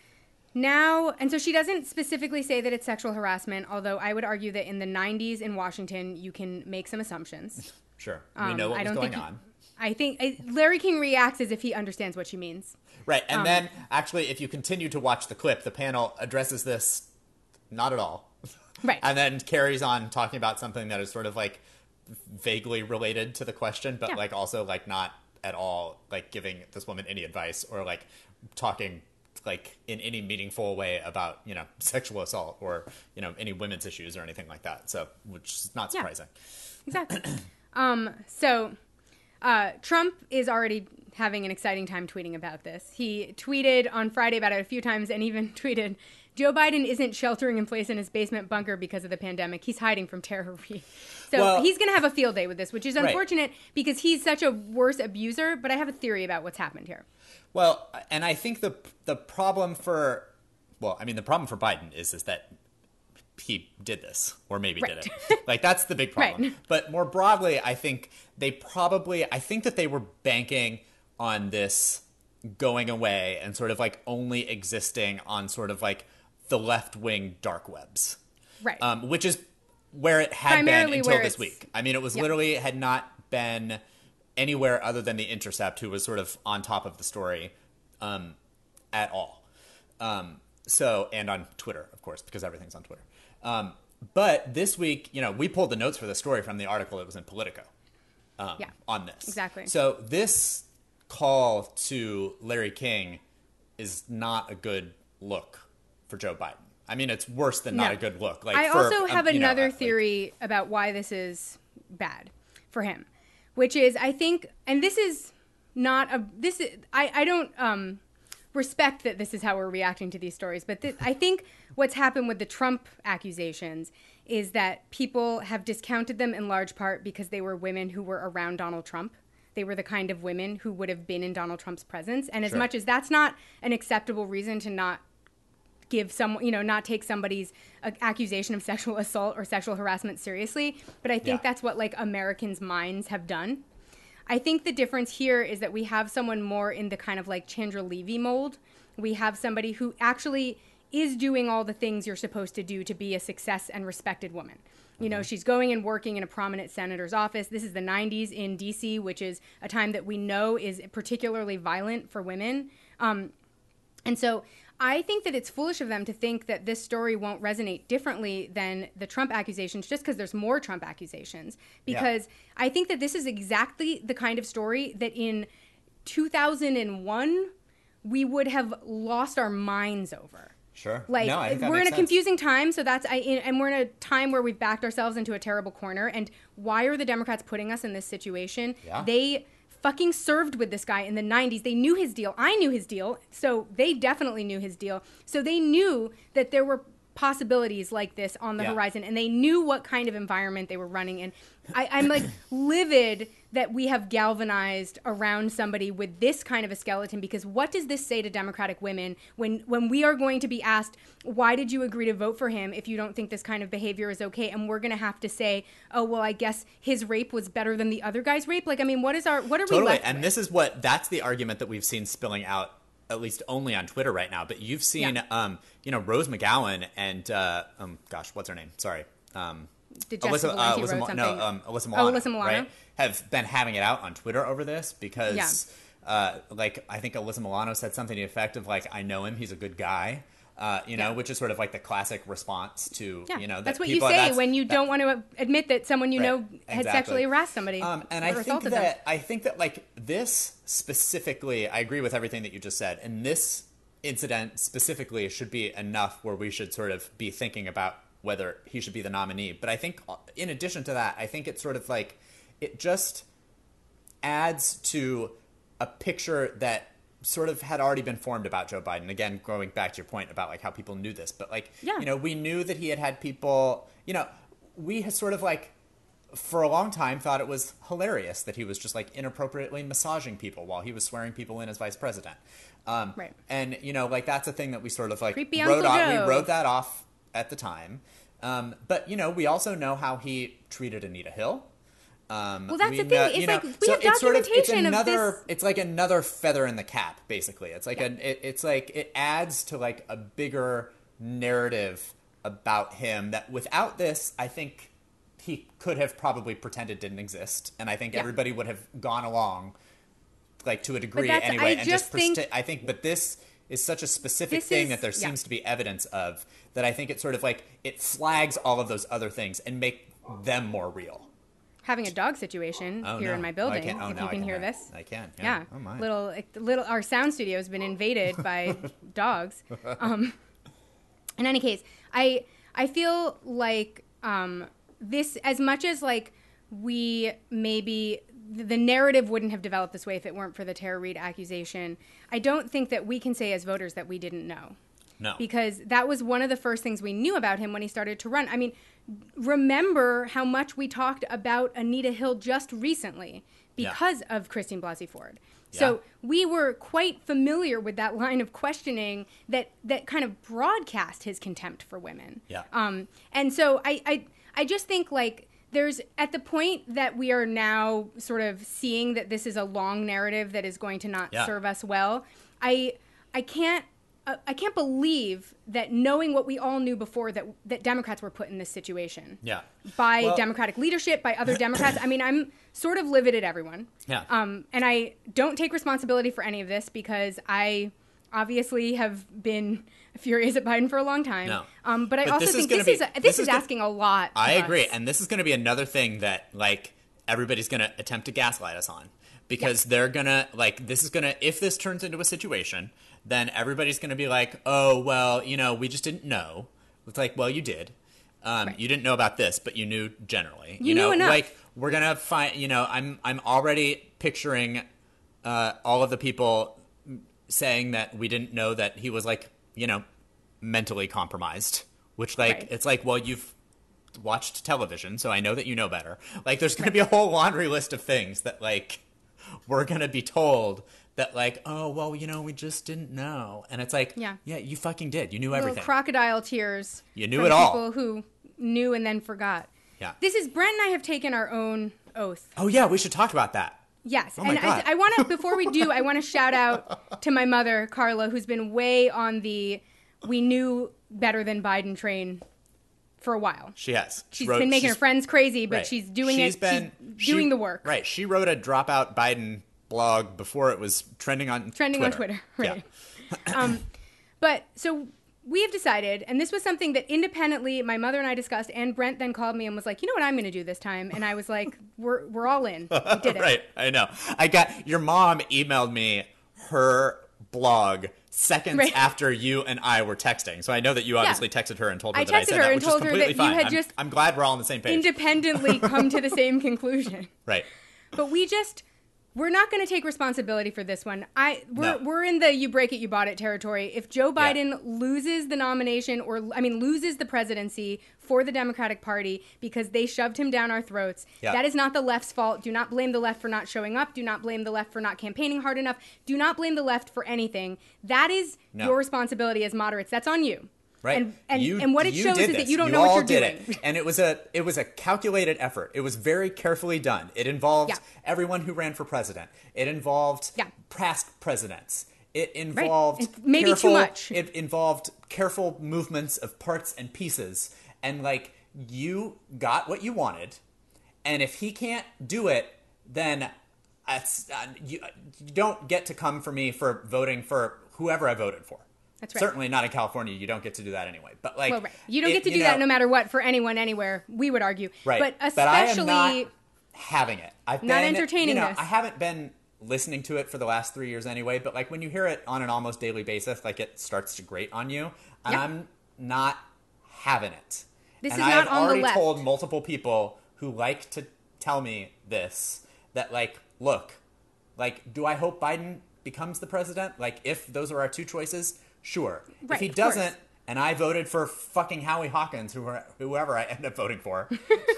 B: now, and so she doesn't specifically say that it's sexual harassment, although I would argue that in the nineties in Washington, you can make some assumptions.
A: Sure. We
B: Um,
A: know what
B: I
A: was
B: don't
A: going
B: think
A: on.
B: I think I, Larry King reacts as if he understands what she means.
A: Right. And
B: um,
A: then actually if you continue to watch the clip, the panel addresses this not at all.
B: Right.
A: And then carries on talking about something that is sort of like vaguely related to the question, but
B: Yeah.
A: like also like not at all like giving this woman any advice or like talking like in any meaningful way about, you know, sexual assault or, you know, any women's issues or anything like that. So, which is not
B: Yeah.
A: surprising.
B: Exactly. um, so uh, Trump is already having an exciting time tweeting about this. He tweeted on Friday about it a few times and even tweeted Joe Biden isn't sheltering in place in his basement bunker because of the pandemic. He's hiding from Tara Reade. So
A: Well,
B: he's going to have a field day with this, which is
A: right.
B: unfortunate because he's such a worse abuser. But I have a theory about what's happened here.
A: Well, and I think the the problem for, well, I mean, the problem for Biden is is that he did this, or maybe
B: Right.
A: did it. Like, that's the big problem.
B: Right.
A: But more broadly, I think they probably, I think that they were banking on this going away and sort of like only existing on sort of like the left-wing dark webs.
B: Right.
A: Um, which is where it had
B: Primarily
A: been until
B: where
A: this
B: it's-
A: week. I mean, it was
B: yeah.
A: literally had not been anywhere other than The Intercept, who was sort of on top of the story um, at all. Um, so, and on Twitter, of course, because everything's on Twitter. Um, but this week, you know, we pulled the notes for the story from the article that was in Politico um,
B: Yeah,
A: on this.
B: exactly.
A: So this call to Larry King is not a good look for Joe Biden. I mean, it's worse than not
B: No.
A: a good look. Like,
B: I
A: for,
B: also
A: um,
B: have
A: you know,
B: another
A: uh, like-
B: theory about why this is bad for him, which is I think, and this is not a this is I I don't um respect that this is how we're reacting to these stories, but th- I think what's happened with the Trump accusations is that people have discounted them in large part because they were women who were around Donald Trump. They were the kind of women who would have been in Donald Trump's presence, and as
A: Sure.
B: much as that's not an acceptable reason to not give some, you know, not take somebody's uh, accusation of sexual assault or sexual harassment seriously. But I think
A: Yeah.
B: that's what like Americans' minds have done. I think the difference here is that we have someone more in the kind of like Chandra Levy mold. We have somebody who actually is doing all the things you're supposed to do to be a success and respected woman. You know, she's going and working in a prominent senator's office. This is the nineties in D C, which is a time that we know is particularly violent for women. Um, and so I think that it's foolish of them to think that this story won't resonate differently than the Trump accusations just because there's more Trump accusations. Because I think that this is exactly the kind of story that in two thousand one we would have lost our minds over.
A: Sure.
B: Like,
A: No, I think that
B: we're in
A: makes
B: a
A: sense.
B: confusing time, so that's I and we're in a time where we've backed ourselves into a terrible corner. And why are the Democrats putting us in this situation?
A: Yeah.
B: They fucking served with this guy in the nineties. They knew his deal. I knew his deal, so they definitely knew his deal. So they knew that there were possibilities like this on the
A: Yeah.
B: horizon, and they knew what kind of environment they were running in. I, I'm like livid that we have galvanized around somebody with this kind of a skeleton, because what does this say to Democratic women when when we are going to be asked, why did you agree to vote for him if you don't think this kind of behavior is okay? And we're going to have to say, oh, well, I guess his rape was better than the other guy's rape. Like, I mean, what is our, what are we
A: Totally.
B: left
A: And
B: with?
A: this is what, that's the argument that we've seen spilling out, at least only on Twitter right now. But you've seen,
B: Yeah.
A: um, you know, Rose McGowan and, uh, um, gosh, what's her name? Sorry. Um,
B: Did Jessica Valenti
A: Alyssa,
B: wrote
A: Mo-
B: something?
A: no, um, Alyssa Milano,
B: Oh, Alyssa Milano?
A: right? Have been having it out on Twitter over this because,
B: Yeah.
A: uh, like, I think Alyssa Milano said something to the effect of, like, I know him, he's a good guy. Uh, you know,
B: Yeah.
A: which is sort of like the classic response to,
B: Yeah,
A: you know, that
B: that's what
A: people,
B: you say
A: that's-
B: when you
A: that-
B: don't want to admit that someone you
A: Right,
B: know had
A: exactly.
B: sexually harassed somebody.
A: Um, and
B: or
A: I think
B: assaulted them.
A: that I think that like this specifically, I agree with everything that you just said. And this incident specifically should be enough where we should sort of be thinking about whether he should be the nominee. But I think in addition to that, I think it's sort of like it just adds to a picture that sort of had already been formed about Joe Biden. Again, going back to your point about like how people knew this, but like,
B: Yeah.
A: you know, we knew that he had had people, you know, we had sort of like for a long time thought it was hilarious that he was just like inappropriately massaging people while he was swearing people in as vice president. Um,
B: Right.
A: And, you know, like that's a thing that we sort of like
B: Creepy
A: wrote
B: Uncle
A: off,
B: Joe.
A: we wrote that off at the time. Um, but, you know, we also know how he treated Anita Hill. Um,
B: Well, that's
A: we
B: the thing.
A: know-
B: It's
A: you know,
B: like, we
A: so
B: have
A: it's sort of, it's
B: documentation of
A: another,
B: this-
A: It's like another feather in the cap, basically. It's like
B: Yeah.
A: a, it, it's like it adds to like a bigger narrative about him that without this, I think he could have probably pretended didn't exist, and I think
B: Yeah.
A: everybody would have gone along, like to a degree
B: that's-
A: anyway.
B: I
A: and
B: just think-
A: presti- I think, but this is such a specific
B: This
A: thing
B: is-
A: that there
B: yeah.
A: seems to be evidence of that I think it sort of like it flags all of those other things and make them more real.
B: Having a dog situation
A: Oh,
B: here
A: no.
B: in my
A: Oh, I
B: building.
A: can't- oh,
B: if
A: now
B: you
A: I
B: can
A: can
B: hear
A: hear it.
B: this,
A: I can, yeah.
B: Yeah,
A: Oh, my.
B: little, like, little. Our sound studio has been invaded by dogs. Um, in any case, I I feel like um, this, as much as like we maybe the narrative wouldn't have developed this way if it weren't for the Tara Reade accusation. I don't think that we can say as voters that we didn't know.
A: No.
B: Because that was one of the first things we knew about him when he started to run. I mean, remember how much we talked about Anita Hill just recently because yeah. of Christine Blasey Ford. Yeah. So we were quite familiar with that line of questioning that, that kind of broadcast his contempt for women.
A: Yeah.
B: Um, and so I, I, I just think, like, there's at the point that we are now sort of seeing that this is a long narrative that is going to not yeah. serve us well. I, I can't, uh, I can't believe that, knowing what we all knew before, that that Democrats were put in this situation.
A: Yeah.
B: By
A: well,
B: Democratic leadership, by other Democrats. I mean, I'm sort of livid at everyone.
A: Yeah.
B: Um, and I don't take responsibility for any of this because I obviously have been furious at Biden for a long time.
A: No.
B: Um, but I
A: but
B: also
A: this
B: think
A: is
B: this
A: be,
B: is a, this,
A: this
B: is,
A: is
B: asking
A: gonna,
B: a lot.
A: I agree,
B: us.
A: and this is going to be another thing that, like, everybody's going to attempt to gaslight us on, because yeah. they're going to, like, this is going to, if this turns into a situation, then everybody's going to be like, oh, well, you know, we just didn't know. It's like, well, you did. Um,
B: right.
A: You didn't know about this, but you knew generally.
B: You,
A: you know,
B: knew enough.
A: Like, we're going to find, you know, I'm I'm already picturing uh, all of the people saying that we didn't know that he was, like, you know, mentally compromised, which, like,
B: right.
A: it's like, well, you've watched television, so I know that you know better. Like, there's going right. to be a whole laundry list of things that, like, we're going to be told that, like, oh, well, you know, we just didn't know. And it's like, yeah, yeah you fucking did. You knew
B: Little
A: everything.
B: Crocodile tears.
A: You knew
B: from
A: it all.
B: People who knew and then forgot.
A: Yeah.
B: This is, Brent and I have taken our own oath.
A: Oh, yeah, we should talk about that.
B: Yes.
A: Oh my
B: and
A: God.
B: I, I want to, before we do, I want to shout out to my mother, Carla, who's been way on the we knew better than Biden train for a while.
A: She has.
B: She's
A: she wrote,
B: been making
A: she's,
B: her friends crazy, but
A: right.
B: she's doing
A: she's
B: it.
A: Been,
B: she's
A: she,
B: doing the work.
A: Right. She wrote a Dropout Biden blog before it was trending on
B: trending
A: Twitter.
B: on Twitter. Right. Yeah. um, but so we have decided, and this was something that independently my mother and I discussed, and Brent then called me and was like, you know what I'm going to do this time? And I was like, we're we're all in. We did it.
A: Right. I know. I got your mom emailed me her blog seconds right. after you and I were texting. So I know that you obviously yeah. texted her and told her
B: I
A: that I
B: texted
A: said
B: her
A: that,
B: and
A: which
B: told
A: is
B: her
A: completely
B: that
A: fine.
B: you had
A: I'm,
B: just
A: I'm glad we're all on the same page.
B: Independently come to the same conclusion.
A: Right.
B: But we just, we're not going to take responsibility for this one. I we're
A: no.
B: we're in the you break it, you bought it territory. If Joe Biden yeah. loses the nomination, or I mean loses the presidency for the Democratic Party because they shoved him down our throats, yeah. that is not the left's fault. Do not blame the left for not showing up. Do not blame the left for not campaigning hard enough. Do not blame the left for anything. That is no. your responsibility as moderates. That's on you.
A: Right.
B: And and,
A: you,
B: and what it shows is
A: this.
B: that you don't
A: you
B: know what
A: all
B: you're
A: did
B: doing.
A: It. And it was a it was a calculated effort. It was very carefully done. It involved yeah. everyone who ran for president. It involved
B: yeah.
A: past presidents. It involved
B: right. maybe
A: careful,
B: too much.
A: It involved careful movements of parts and pieces. And like you got what you wanted. And if he can't do it, then it's, uh, you, you don't get to come for me for voting for whoever I voted for.
B: That's right.
A: Certainly not in California. You don't get to do that anyway. But like,
B: well, right. you don't
A: it,
B: get to do
A: know,
B: that no matter what for anyone anywhere. We would argue,
A: right?
B: But especially,
A: but I am not having it. I've
B: not
A: been,
B: entertaining
A: you know,
B: this.
A: I haven't been listening to it for the last three years anyway. But like when you hear it on an almost daily basis, like it starts to grate on you. And yep. I'm not having it.
B: This
A: and
B: is
A: I
B: not
A: have
B: on
A: already
B: the left.
A: told multiple people who like to tell me this that like, look, like, do I hope Biden becomes the president? Like, if those are our two choices. Sure.
B: Right,
A: if he
B: of
A: doesn't,
B: course.
A: and I voted for fucking Howie Hawkins, whoever, whoever I end up voting for,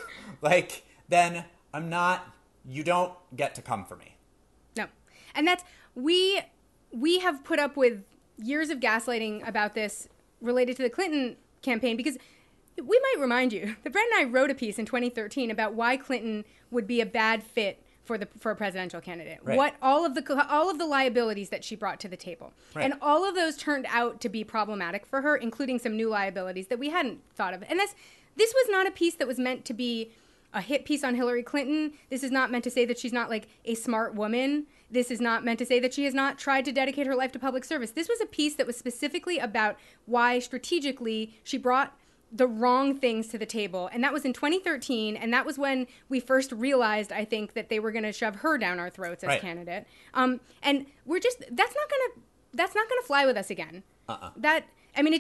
A: like, then I'm not, you don't get to come for me.
B: No. And that's, we, we have put up with years of gaslighting about this related to the Clinton campaign because we might remind you that Brent and I wrote a piece in twenty thirteen about why Clinton would be a bad fit for the for a presidential candidate.
A: Right.
B: What all of the all of the liabilities that she brought to the table.
A: Right.
B: And all of those turned out to be problematic for her, including some new liabilities that we hadn't thought of. And this this was not a piece that was meant to be a hit piece on Hillary Clinton. This is not meant to say that she's not like a smart woman. This is not meant to say that she has not tried to dedicate her life to public service. This was a piece that was specifically about why strategically she brought the wrong things to the table. And that was in twenty thirteen. And that was when we first realized, I think, that they were going to shove her down our throats as
A: right.
B: candidate. Um, and we're just, that's not going to, that's not going to fly with us again.
A: Uh-uh.
B: That, I mean, it didn't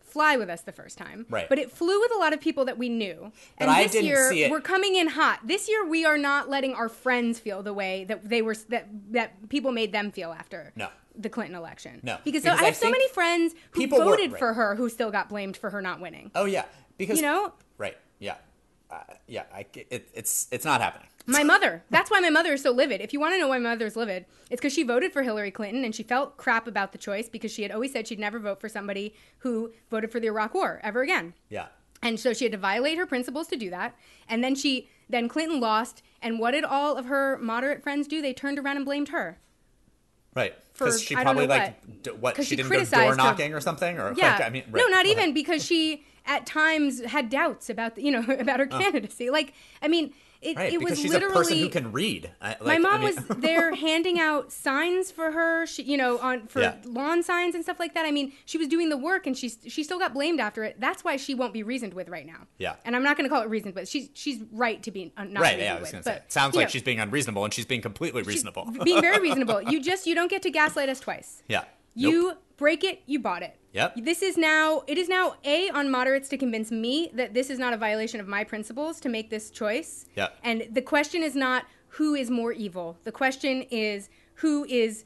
B: fly with us the first time.
A: Right.
B: But it flew with a lot of people that we knew.
A: But
B: and
A: I
B: this
A: didn't
B: year,
A: see it-
B: we're coming in hot. This year, we are not letting our friends feel the way that they were that that people made them feel after.
A: No.
B: The Clinton election.
A: No.
B: Because,
A: Because
B: so, I
A: I
B: have so
A: think
B: many friends who
A: people were-
B: voted
A: right.
B: for her who still got blamed for her not winning.
A: Oh yeah, because
B: You know?
A: right? Yeah, uh, yeah. I, it, it's it's not happening.
B: My mother. That's why my mother is so livid. If you want to know why my mother's livid, it's because she voted for Hillary Clinton and she felt crap about the choice because she had always said she'd never vote for somebody who voted for the Iraq War ever again.
A: Yeah.
B: And so she had to violate her principles to do that. And then she, then Clinton lost. And what did all of her moderate friends do? They turned around and blamed her.
A: Right.
B: For-
A: Because she
B: I don't
A: probably
B: know
A: like d- what
B: 'Cause
A: she,
B: she
A: didn't go
B: criticized
A: door
B: her-
A: knocking or something, or
B: Yeah.
A: like, I mean,
B: no,
A: right.
B: not
A: Go
B: even
A: ahead.
B: because she at times had doubts about the, you know about her candidacy. Like, I mean, it,
A: Right,
B: it
A: because
B: was
A: she's
B: literally
A: a person who can read. I, like,
B: my mom
A: I mean,
B: was there handing out signs for her, she, you know, on for
A: Yeah.
B: lawn signs and stuff like that. I mean, she was doing the work, and she she still got blamed after it. That's why she won't be reasoned with right now.
A: Yeah.
B: And I'm not going to call it reasoned, but she's she's right to be uh, not
A: right.
B: reasoned
A: Yeah, I was
B: with.
A: going to say.
B: But,
A: It sounds
B: you
A: like
B: know,
A: she's being unreasonable, and she's being completely reasonable.
B: being very reasonable. You just you don't get to gaslight us twice.
A: yeah.
B: You
A: Nope.
B: break it, you bought it.
A: Yep.
B: This is now, it is now A, on moderates to convince me that this is not a violation of my principles to make this choice.
A: Yep.
B: And the question is not who is more evil. The question is who is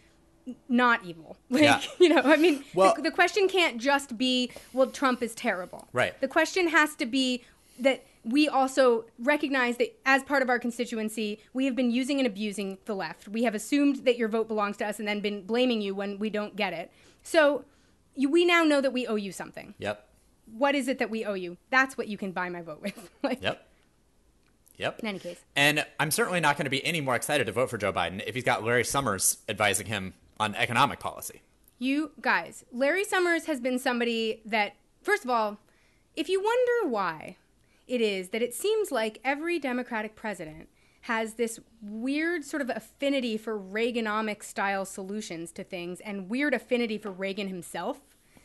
B: not evil. Like,
A: Yeah.
B: you know, I mean,
A: Well-
B: the, the question can't just be, well, Trump is terrible.
A: Right.
B: The question has to be that we also recognize that as part of our constituency, we have been using and abusing the left. We have assumed that your vote belongs to us and then been blaming you when we don't get it. So you, we now know that we owe you something.
A: Yep.
B: What is it that we owe you? That's what you can buy my vote with. Like,
A: Yep. Yep.
B: In any case.
A: And I'm certainly not going to be any more excited to vote for Joe Biden if he's got Larry Summers advising him on economic policy.
B: You guys, Larry Summers has been somebody that, first of all, if you wonder why it is that it seems like every Democratic president has this weird sort of affinity for Reaganomic style solutions to things and weird affinity for Reagan himself,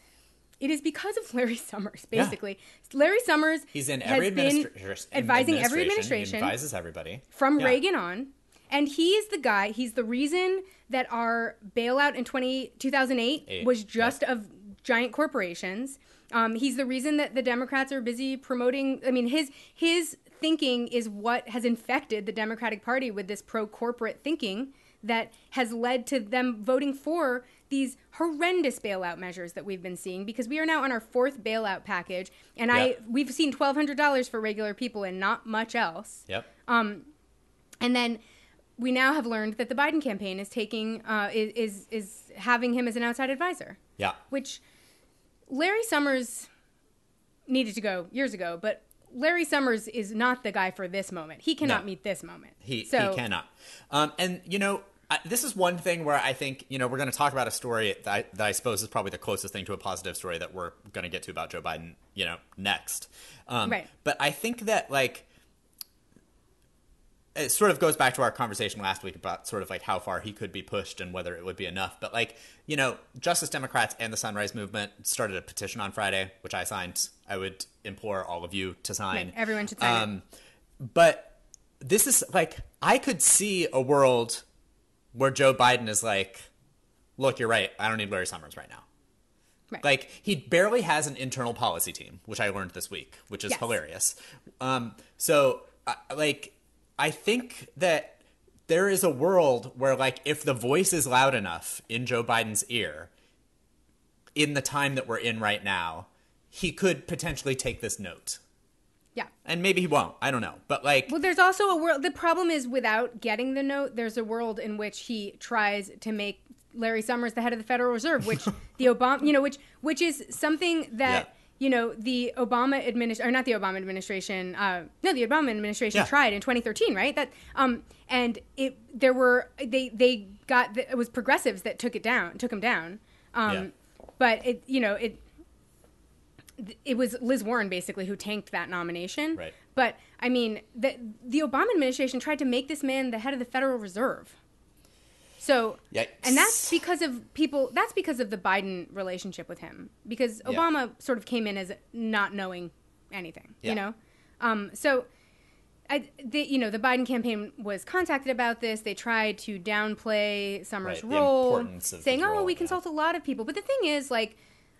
B: it is because of Larry Summers, basically. Yeah. Larry Summers
A: He's in
B: has
A: every
B: been
A: administra-
B: advising every
A: He
B: administration.
A: advises everybody.
B: From
A: Yeah.
B: Reagan on. And he's the guy, he's the reason that our bailout in twenty, two thousand eight
A: Eight.
B: was just
A: Yep.
B: of giant corporations. Um, he's the reason that the Democrats are busy promoting. I mean, his his thinking is what has infected the Democratic Party with this pro-corporate thinking that has led to them voting for these horrendous bailout measures that we've been seeing, because we are now on our fourth bailout package, and I
A: Yep.
B: we've seen twelve hundred dollars for regular people and not much else.
A: Yep.
B: Um, and then we now have learned that the Biden campaign is taking uh, is, is is having him as an outside advisor,
A: Yeah.
B: which Larry Summers needed to go years ago, but Larry Summers is not the guy for this moment. He cannot
A: No.
B: meet this moment.
A: He
B: so,
A: he cannot. Um, and you know, I, this is one thing where I think you know we're going to talk about a story that I, that I suppose is probably the closest thing to a positive story that we're going to get to about Joe Biden. You know, next. Um,
B: Right.
A: But I think that like. It sort of goes back to our conversation last week about sort of like how far he could be pushed and whether it would be enough. But like, you know, Justice Democrats and the Sunrise Movement started a petition on Friday, which I signed. I would implore all of you to sign.
B: Right, everyone should sign
A: um, But this is like, I could see a world where Joe Biden is like, look, you're right. I don't need Larry Summers right now.
B: Right.
A: Like, he barely has an internal policy team, which I learned this week, which is
B: Yes.
A: hilarious. Um, so, uh, like, I think that there is a world where, like, if the voice is loud enough in Joe Biden's ear, in the time that we're in right now, he could potentially take this note.
B: Yeah.
A: And maybe he won't. I don't know. But, like...
B: Well, there's also a world. The problem is, without getting the note, there's a world in which he tries to make Larry Summers the head of the Federal Reserve, which the Obama, you know, which which is something that
A: Yeah.
B: you know the Obama administration, or not the Obama administration, uh, no, the Obama administration
A: Yeah.
B: tried in twenty thirteen, right? That um, and it there were they they got the, it was progressives that took it down, took him down. Um,
A: Yeah.
B: But it, you know, it. It was Liz Warren basically who tanked that nomination.
A: Right.
B: But I mean, the the Obama administration tried to make this man the head of the Federal Reserve. So,
A: Yikes.
B: and that's because of people. That's because of the Biden relationship with him. Because
A: Yeah.
B: Obama sort of came in as not knowing anything.
A: Yeah.
B: You know. Um, so, I, the, you know, the Biden campaign was contacted about this. They tried to downplay Summers'
A: Right, the
B: role,
A: importance of
B: saying,
A: his
B: "Oh,
A: role,
B: we
A: yeah.
B: consult a lot of people." But the thing is, like,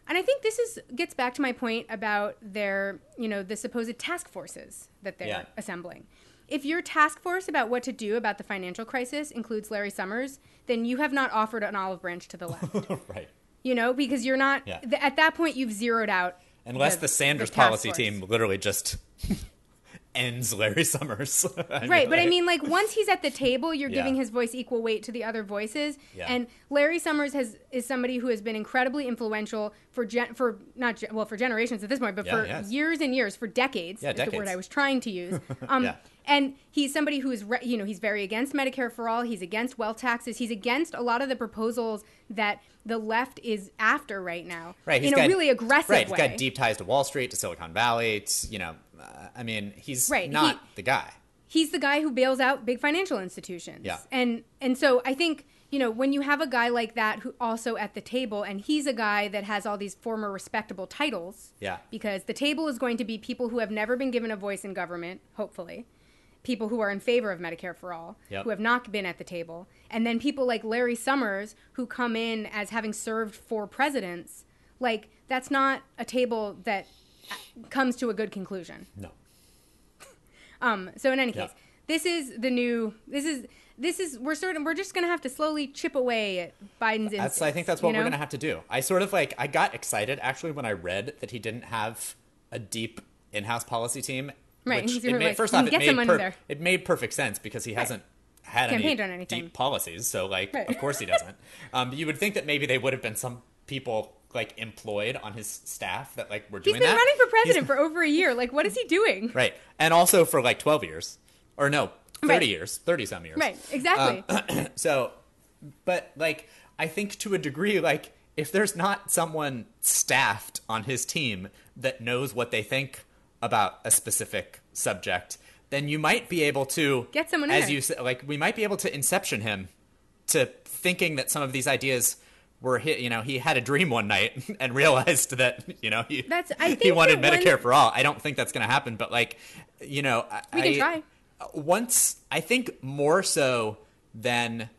B: And I think this is gets back to my point about their, you know, the supposed task forces that they're
A: Yeah.
B: assembling. If your task force about what to do about the financial crisis includes Larry Summers, then you have not offered an olive branch to the left.
A: Right.
B: You know, because you're not,
A: Yeah.
B: th- at that point, you've zeroed out.
A: Unless the, Sanders
B: task
A: policy
B: force.
A: team literally just ends Larry Summers. I mean,
B: Right, but I
A: like-
B: mean, like, once he's at the table, you're
A: Yeah.
B: giving his voice equal weight to the other voices.
A: Yeah.
B: And Larry Summers has is somebody who has been incredibly influential for gen- for not gen- well for generations at this point, but
A: Yeah,
B: for
A: yes.
B: years and years, for decades.
A: Yeah,
B: is the word
A: decades.
B: I was trying to use. Um,
A: Yeah.
B: And he's somebody who is, re- you know, he's very against Medicare for all. He's against wealth taxes. He's against a lot of the proposals that the left is after right now.
A: Right, he's
B: in a
A: got-
B: really aggressive
A: Right,
B: way.
A: he's got deep ties to Wall Street, to Silicon Valley. It's, you know, uh, I mean, he's
B: Right,
A: not
B: he-
A: the guy.
B: He's the guy who bails out big financial institutions.
A: Yeah.
B: And and so I think, you know, when you have a guy like that who also at the table, and he's a guy that has all these former respectable titles.
A: Yeah.
B: Because the table is going to be people who have never been given a voice in government, hopefully. People who are in favor of Medicare for all,
A: Yep.
B: who have not been at the table. And then people like Larry Summers, who come in as having served four presidents. Like, that's not a table that comes to a good conclusion.
A: No.
B: Um, so in any
A: Yeah.
B: case, this is the new. This is this is we're sort of we're just gonna have to slowly chip away at Biden's.
A: That's,
B: instincts,
A: I think that's what
B: you know?
A: we're going to have to do. I sort of like, I got excited actually when I read that he didn't have a deep in-house policy team.
B: Right,
A: Which
B: and
A: it
B: you're
A: made,
B: like,
A: first
B: "Hmm,
A: off, it
B: get some
A: made,
B: money there."
A: it made perfect sense because he hasn't had any
B: Campaigned on anything.
A: deep policies. So, like,
B: Right.
A: of course he doesn't. um, you would think that maybe they would have been some people like employed on his staff that like were
B: He's
A: doing
B: been
A: that.
B: running for president
A: He's-
B: for over a year. Like, what is he doing?
A: Right. And also for like twelve years. Or no, thirty
B: Right.
A: years. thirty some years.
B: Right, exactly.
A: Um, so, but like, I think to a degree, like, if there's not someone staffed on his team that knows what they think about a specific subject, then you might be able to
B: Get someone in
A: as
B: there.
A: you said, like, we might be able to inception him to thinking that some of these ideas were hit. You know, he had a dream one night and realized that you know he
B: That's- I
A: he
B: think
A: wanted
B: that when-
A: Medicare for all. I don't think that's going to happen, but like, you know,
B: We can
A: I,
B: try.
A: Once, I think more so than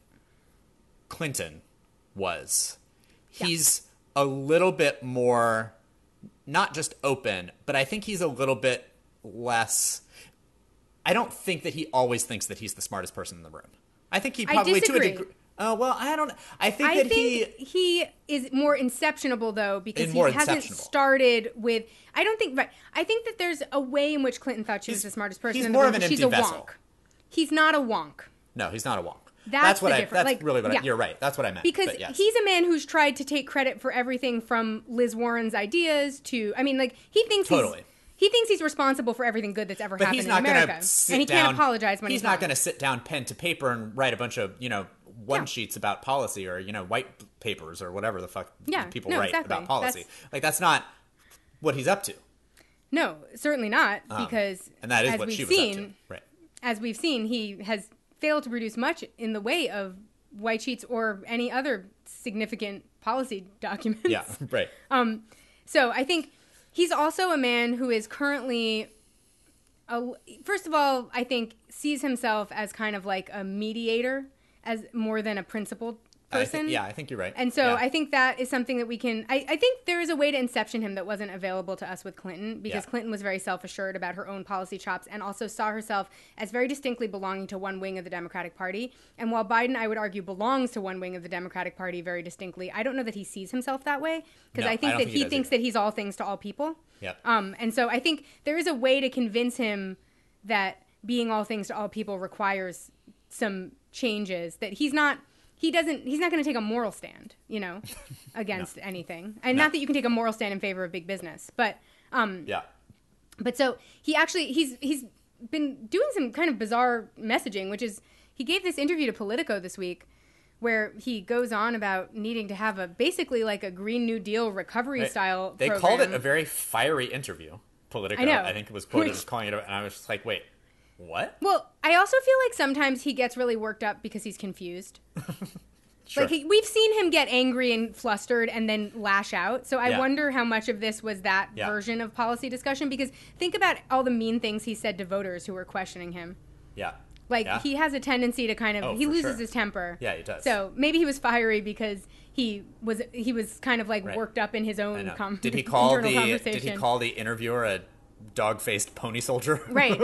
A: Clinton was, he's a little bit more, not just open, but I think he's a little bit less. I don't think that he always thinks that he's the smartest person in the room. I think he
B: I
A: probably to a
B: disagree.
A: degree. Oh well, I don't. I think
B: I
A: that
B: think
A: he.
B: he, is more inceptionable though because
A: And
B: he
A: more
B: hasn't
A: inceptionable.
B: started with. I don't think. Right. I think that there's a way in which Clinton thought she was
A: He's-
B: the smartest person
A: he's
B: in the
A: more
B: room.
A: of an
B: She's
A: empty
B: a
A: vessel.
B: wonk. He's not a wonk.
A: No, he's not a wonk.
B: That's
A: what
B: the
A: I.
B: difference.
A: That's
B: Like,
A: really what
B: yeah.
A: I, you're right. That's what I meant.
B: Because
A: but yes.
B: he's a man who's tried to take credit for everything from Liz Warren's ideas to. I mean, like he thinks
A: Totally.
B: he's he thinks he's responsible for everything good that's ever
A: But
B: happened
A: he's
B: in
A: not
B: America,
A: going to sit
B: and he
A: down.
B: can't apologize when
A: he's
B: he's,
A: not
B: wrong.
A: going to sit down pen to paper and write a bunch of you know one
B: Yeah.
A: sheets about policy or you know white papers or whatever the fuck
B: Yeah,
A: people
B: no,
A: write
B: exactly.
A: about policy.
B: That's-
A: Like that's not what he's up to,
B: No, certainly not, because
A: Um, and that is
B: as
A: what
B: we've
A: she was
B: seen,
A: up to. Right.
B: as we've seen, he has failed to produce much in the way of white sheets or any other significant policy documents.
A: Yeah. Right.
B: Um, so I think he's also a man who is currently, a, first of all, I think sees himself as kind of like a mediator, as more than a principled
A: I
B: person.
A: thi- yeah, I think you're right.
B: And so
A: Yeah.
B: I think that is something that we can. I, I think there is a way to inception him that wasn't available to us with Clinton because
A: Yeah.
B: Clinton was very self assured about her own policy chops and also saw herself as very distinctly belonging to one wing of the Democratic Party. And while Biden, I would argue, belongs to one wing of the Democratic Party very distinctly, I don't know that he sees himself that way because
A: No,
B: I
A: I
B: think
A: don't
B: that
A: think he
B: he
A: does
B: thinks
A: either.
B: that he's all things to all people.
A: Yep.
B: Um, and so I think there is a way to convince him that being all things to all people requires some changes that he's not. He doesn't. He's not going to take a moral stand, you know, against anything. And
A: No.
B: not that you can take a moral stand in favor of big business, but um,
A: Yeah.
B: but so he actually he's he's been doing some kind of bizarre messaging, which is he gave this interview to Politico this week where he goes on about needing to have a basically like a Green New Deal recovery
A: Right.
B: style.
A: They
B: program.
A: called it a very fiery interview. Politico,
B: I know.
A: I think it was quoted
B: Which-
A: as calling it, a, and I was just like, wait, what?
B: Well, I also feel like sometimes he gets really worked up because he's confused.
A: Sure.
B: Like he, we've seen him get angry and flustered and then lash out. So I
A: Yeah.
B: wonder how much of this was that
A: Yeah.
B: version of policy discussion because think about all the mean things he said to voters who were questioning him.
A: Yeah.
B: Like,
A: Yeah.
B: he has a tendency to kind of,
A: Oh,
B: he
A: for
B: loses
A: sure.
B: his temper.
A: Yeah, he does.
B: So maybe he was fiery because he was he was kind of like
A: Right.
B: work up in his
A: I
B: own
A: know.
B: com-
A: Did he call
B: internal
A: the
B: conversation.
A: Did he call the interviewer a dog-faced pony soldier?
B: Right.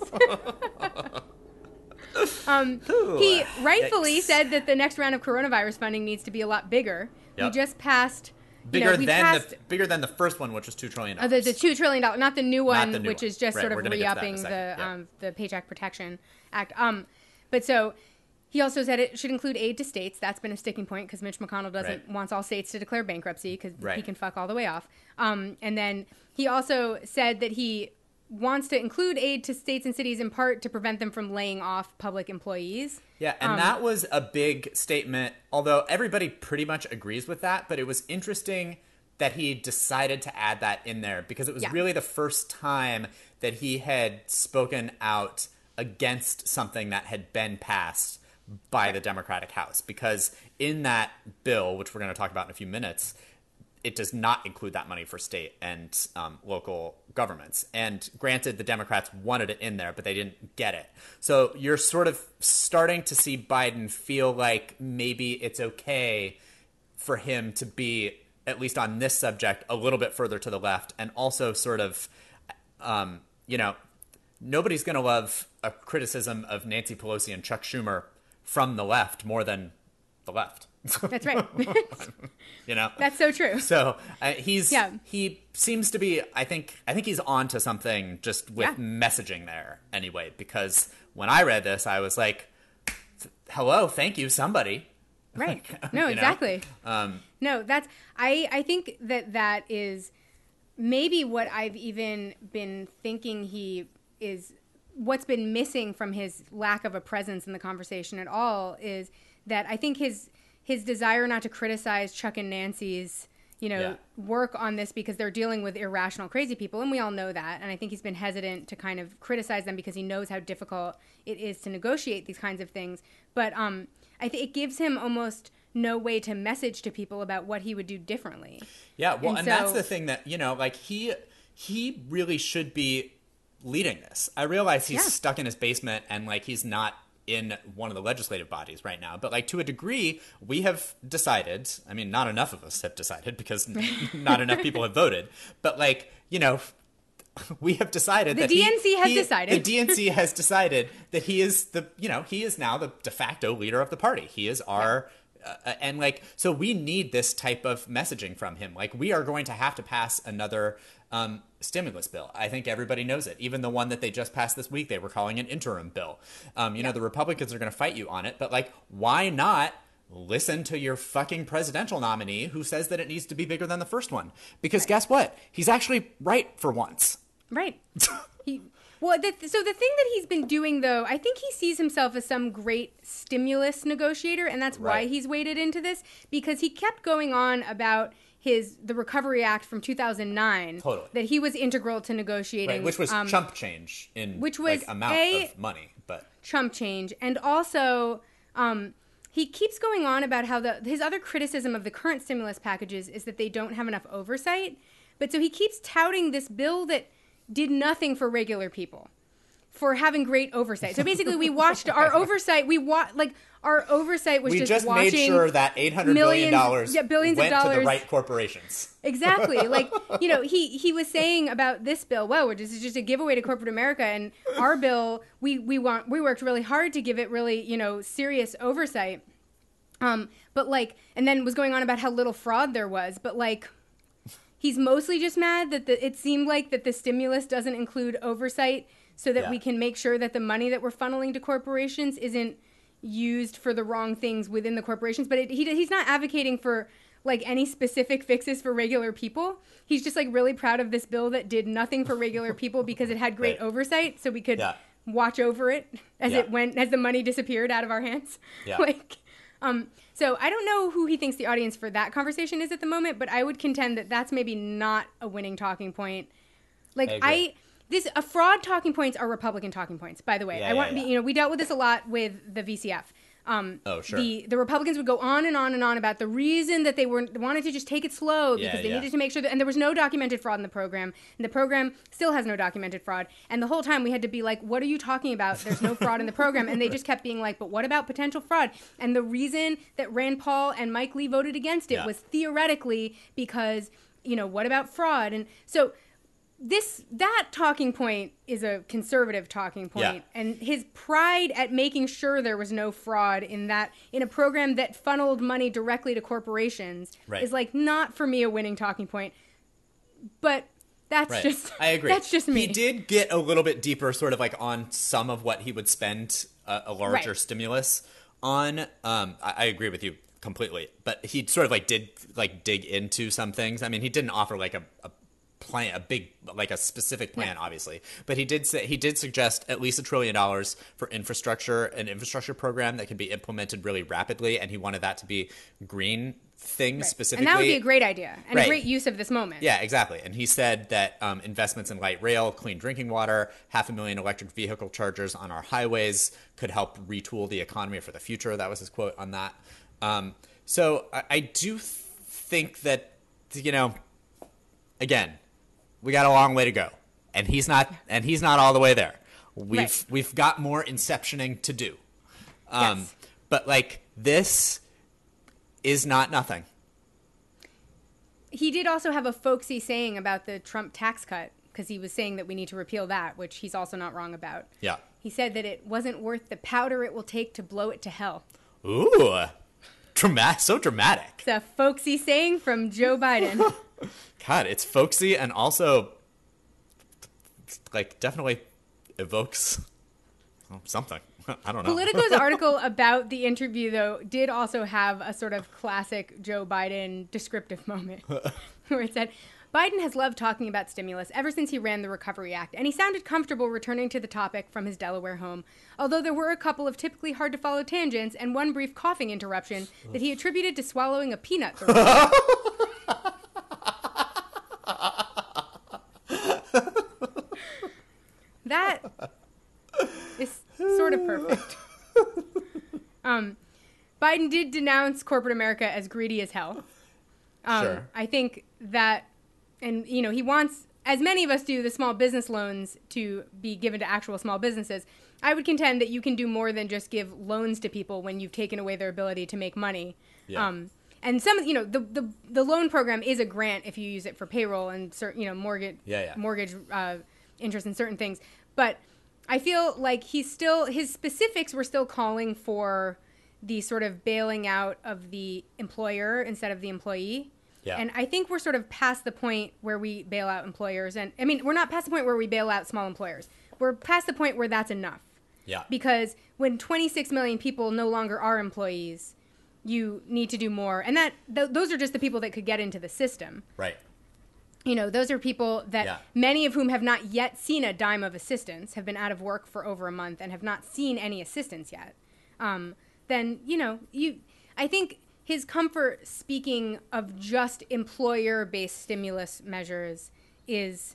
B: um, he rightfully
A: Yikes.
B: said that the next round of coronavirus funding needs to be a lot bigger. We
A: Yep.
B: just passed.
A: Bigger
B: you know, we
A: than
B: passed,
A: the bigger than the first one, which was two trillion
B: Uh,
A: dollars.
B: the, the two trillion dollar, not the new one,
A: the new
B: which
A: one.
B: is just
A: Right,
B: sort
A: we're
B: of
A: gonna get to that in a
B: re-upping the
A: second, yeah.
B: um, the Paycheck Protection Act. Um, but so he also said it should include aid to states. That's been a sticking point because Mitch McConnell doesn't
A: Right.
B: wants all states to declare bankruptcy because
A: Right.
B: he can fuck all the way off. Um, and then he also said that he wants to include aid to states and cities in part to prevent them from laying off public employees.
A: Yeah, and
B: Um,
A: that was a big statement, although everybody pretty much agrees with that, but it was interesting that he decided to add that in there because it was
B: Yeah.
A: really the first time that he had spoken out against something that had been passed by the Democratic House. Because in that bill, which we're going to talk about in a few minutes, it does not include that money for state and um, local governments. And granted, the Democrats wanted it in there, but they didn't get it. So you're sort of starting to see Biden feel like maybe it's okay for him to be, at least on this subject, a little bit further to the left. And also sort of, um, you know, nobody's going to love a criticism of Nancy Pelosi and Chuck Schumer from the left more than the left.
B: That's right.
A: You know,
B: That's so true.
A: so uh, he's
B: Yeah.
A: he seems to be. I think I think he's on to something just with
B: Yeah.
A: messaging there anyway. Because when I read this, I was like, "Hello, thank you, somebody."
B: Right.
A: You
B: No,
A: know?
B: exactly.
A: Um,
B: No, that's I I think that that is maybe what I've even been thinking he is what's been missing from his lack of a presence in the conversation at all is that I think his his desire not to criticize Chuck and Nancy's, you know,
A: Yeah.
B: work on this because they're dealing with irrational crazy people, and we all know that, and I think he's been hesitant to kind of criticize them because he knows how difficult it is to negotiate these kinds of things. But um I think it gives him almost no way to message to people about what he would do differently.
A: Yeah, well, and,
B: And
A: that's
B: so-
A: the thing that, you know, like he he really should be leading this. I realize he's
B: Yeah.
A: stuck in his basement and like he's not in one of the legislative bodies right now, but like to a degree we have decided, I mean not enough of us have decided because not enough people have voted, but like, you know, we have decided
B: The
A: that
B: D N C
A: he,
B: has
A: he-
B: decided.
A: the D N C has decided that he is the, you know, he is now the de facto leader of the party. He is our uh, and like, so we need this type of messaging from him. Like, we are going to have to pass another um, stimulus bill. I think everybody knows it. Even the one that they just passed this week, they were calling an interim bill. Um, you know, the Republicans are going to fight you on it, but like, why not listen to your fucking presidential nominee who says that it needs to be bigger than the first one? Because guess what? He's actually right for once.
B: Right. he, well, the, so the thing that he's been doing, though, I think he sees himself as some great stimulus negotiator, and that's why
A: Right.
B: he's waded into this, because he kept going on about his the Recovery Act from two thousand nine.
A: Totally.
B: That he was integral to negotiating.
A: Right, which was
B: um,
A: chump change in
B: which was
A: like, amount
B: a-
A: of money. But
B: chump change, and also um, he keeps going on about how the his other criticism of the current stimulus packages is that they don't have enough oversight. But so he keeps touting this bill that did nothing for regular people, for having great oversight. So basically, we watched our oversight. We wa- like our oversight was
A: we
B: just,
A: just
B: watching
A: made sure that eight hundred billion
B: millions-
A: dollars
B: yeah, billions of
A: went to the
B: dollars.
A: right corporations.
B: Exactly. Like, you know, he, he was saying about this bill, well, this is just a giveaway to corporate America. And our bill, we, we want, we worked really hard to give it really, you know, serious oversight. Um, but like, and then was going on about how little fraud there was. But like, he's mostly just mad that the, it seemed like that the stimulus doesn't include oversight so that
A: Yeah.
B: we can make sure that the money that we're funneling to corporations isn't used for the wrong things within the corporations. But it, he he's not advocating for like any specific fixes for regular people. He's just like really proud of this bill that did nothing for regular people because it had great
A: Right.
B: oversight, so we could
A: Yeah.
B: watch over it as
A: Yeah.
B: it went, as the money disappeared out of our hands.
A: Yeah.
B: Like, um, so I don't know who he thinks the audience for that conversation is at the moment, but I would contend that that's maybe not a winning talking point. Like
A: I
B: I,
A: agree.
B: this a fraud talking points are Republican talking points. By the way,
A: Yeah,
B: I want
A: yeah, yeah.
B: you know we dealt with this a lot with the V C F. Um,
A: oh, sure.
B: The the Republicans would go on and on and on about the reason that they were wanted to just take it slow because
A: Yeah,
B: they
A: yeah.
B: needed to make sure that, and there was no documented fraud in the program, and the program still has no documented fraud. And the whole time we had to be like, "What are you talking about? There's no fraud in the program." And they just kept being like, "But what about potential fraud?" And the reason that Rand Paul and Mike Lee voted against it
A: Yeah.
B: was theoretically because, you know, what about fraud? And so. This that talking point is a conservative talking point,
A: Yeah.
B: and his pride at making sure there was no fraud in that in a program that funneled money directly to corporations
A: Right.
B: is like not for me a winning talking point. But that's
A: Right.
B: just
A: I agree.
B: That's just me.
A: He did get a little bit deeper, sort of like on some of what he would spend a, a larger
B: Right.
A: stimulus on. Um, I, I agree with you completely, but he sort of like did like dig into some things. I mean, he didn't offer like a, a plan, a big like a specific plan,
B: Yeah.
A: obviously, but he did say he did suggest at least a trillion dollars for infrastructure, an infrastructure program that can be implemented really rapidly, and he wanted that to be green things
B: Right.
A: specifically.
B: And that would be a great idea and
A: Right.
B: a great use of this moment.
A: Yeah, exactly. And he said that um, investments in light rail, clean drinking water, half a million electric vehicle chargers on our highways could help retool the economy for the future. That was his quote on that. Um, so I, I do th- think that, you know, again, we got a long way to go, and he's not, and he's not all the way there. We've
B: Right.
A: we've got more inceptioning to do. Um,
B: Yes.
A: But like this is not nothing.
B: He did also have a folksy saying about the Trump tax cut because he was saying that we need to repeal that, which he's also not wrong about.
A: Yeah.
B: He said that it wasn't worth the powder it will take to blow it to hell.
A: Ooh, dramatic, so dramatic.
B: It's a folksy saying from Joe Biden.
A: God, it's folksy and also, like, definitely evokes well, something. I don't know.
B: Politico's article about the interview, though, did also have a sort of classic Joe Biden descriptive moment where it said, Biden has loved talking about stimulus ever since he ran the Recovery Act, and he sounded comfortable returning to the topic from his Delaware home, although there were a couple of typically hard-to-follow tangents and one brief coughing interruption that he attributed to swallowing a peanut. That is sort of perfect. Um, Biden did denounce corporate America as greedy as hell. Um,
A: Sure.
B: I think that, and you know, he wants, as many of us do, the small business loans to be given to actual small businesses. I would contend that you can do more than just give loans to people when you've taken away their ability to make money.
A: Yeah.
B: Um, and some, you know, the, the the loan program is a grant if you use it for payroll and certain, you know, mortgage,
A: Yeah, yeah.
B: mortgage uh, interest in certain things. But I feel like he's still, his specifics were still calling for the sort of bailing out of the employer instead of the employee.
A: Yeah.
B: And I think we're sort of past the point where we bail out employers. And I mean, we're not past the point where we bail out small employers. We're past the point where that's enough.
A: Yeah.
B: Because when twenty-six million people no longer are employees, you need to do more. And that th- those are just the people that could get into the system.
A: Right.
B: You know, those are people that
A: Yeah.
B: many of whom have not yet seen a dime of assistance, have been out of work for over a month and have not seen any assistance yet. Um, then, you know, you, I think his comfort speaking of just employer-based stimulus measures is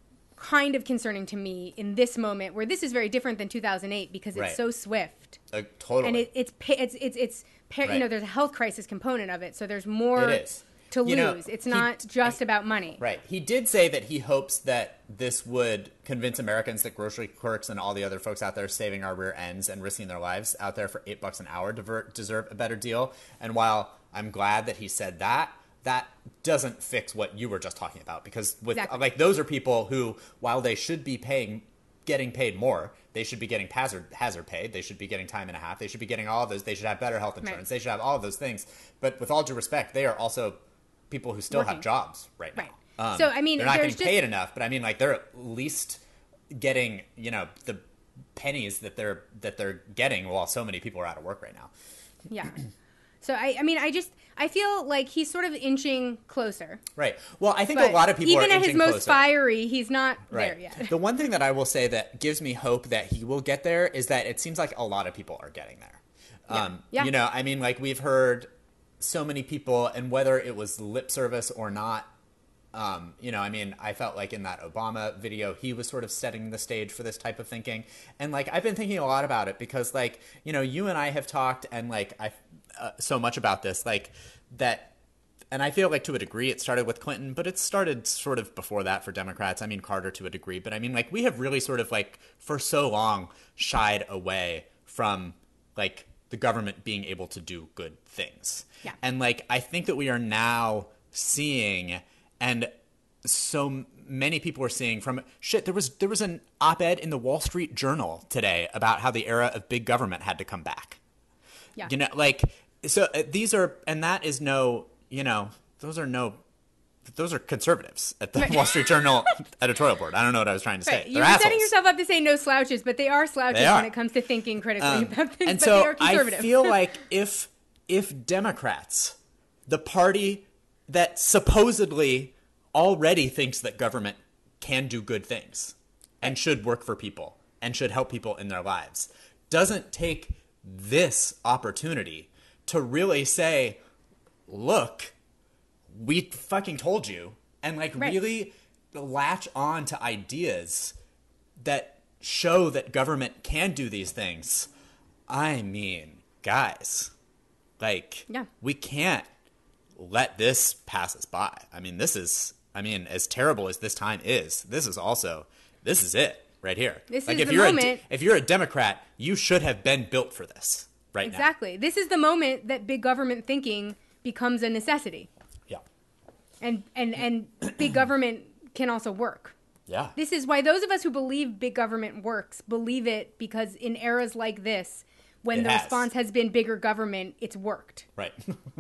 B: kind of concerning to me in this moment where this is very different than two thousand eight because it's
A: Right.
B: so swift.
A: Uh, totally.
B: And it, it's, pa- it's, it's, it's, pa- you
A: Right.
B: know, there's a health crisis component of it. So there's more
A: It is.
B: to
A: You know,
B: lose. It's
A: he-
B: not just about money.
A: Right. He did say that he hopes that this would convince Americans that grocery clerks and all the other folks out there saving our rear ends and risking their lives out there for eight bucks an hour dever- deserve a better deal. And while I'm glad that he said that, that doesn't fix what you were just talking about, because with
B: Exactly.
A: like those are people who, while they should be paying, getting paid more, they should be getting hazard hazard pay. They should be getting time and a half. They should be getting all of those. They should have better health insurance.
B: Right.
A: They should have all of those things. But with all due respect, they are also people who still
B: Working.
A: have jobs right now.
B: Right.
A: Um,
B: So, I mean,
A: they're not
B: there's
A: getting
B: just-
A: paid enough, but I mean, like they're at least getting, you know, the pennies that they're that they're getting while so many people are out of work right now.
B: Yeah. So I, I mean, I just, I feel like he's sort of inching closer.
A: Right. Well, I think
B: But
A: a lot of people
B: even
A: are
B: at his
A: inching
B: most
A: closer.
B: fiery, he's not
A: Right.
B: there yet.
A: The one thing that I will say that gives me hope that he will get there is that it seems like a lot of people are getting there.
B: Yeah.
A: Um,
B: Yeah.
A: You know, I mean, like we've heard so many people, and whether it was lip service or not, Um, you know, I mean, I felt like in that Obama video, he was sort of setting the stage for this type of thinking. And like, I've been thinking a lot about it because like, you know, you and I have talked and like, I, uh, so much about this, like that. And I feel like to a degree it started with Clinton, but it started sort of before that for Democrats. I mean, Carter to a degree, but I mean, like we have really sort of like for so long shied away from like the government being able to do good things.
B: Yeah.
A: And like, I think that we are now seeing, and so many people are seeing from shit. There was, there was an op-ed in the Wall Street Journal today about how the era of big government had to come back.
B: Yeah.
A: You know, like, so uh, these are, and that is no, you know, those are no, those are conservatives at the
B: Right.
A: Wall Street Journal editorial board. I don't know what I was trying to say.
B: Right.
A: They're
B: You're setting
A: assholes.
B: yourself up to say no slouches, but they are slouches
A: They are.
B: when it comes to thinking critically
A: Um,
B: about things,
A: and
B: but
A: so
B: they are conservative.
A: I feel like if if Democrats, the party that supposedly already thinks that government can do good things and should work for people and should help people in their lives, doesn't take this opportunity to really say, look, we fucking told you, and like
B: Right.
A: really latch on to ideas that show that government can do these things. I mean, guys, like,
B: Yeah.
A: we can't let this pass us by. I mean, this is, I mean, as terrible as this time is, this is also, this is it right here.
B: This
A: like,
B: is
A: if
B: the
A: you're
B: moment-
A: A, if you're a Democrat, you should have been built for this right now.
B: Exactly. This is the moment that big government thinking becomes a necessity.
A: Yeah.
B: And and and big government can also work.
A: Yeah.
B: This is why those of us who believe big government works believe it, because in eras like this, when
A: It
B: the
A: has.
B: response has been bigger government, it's worked.
A: Right.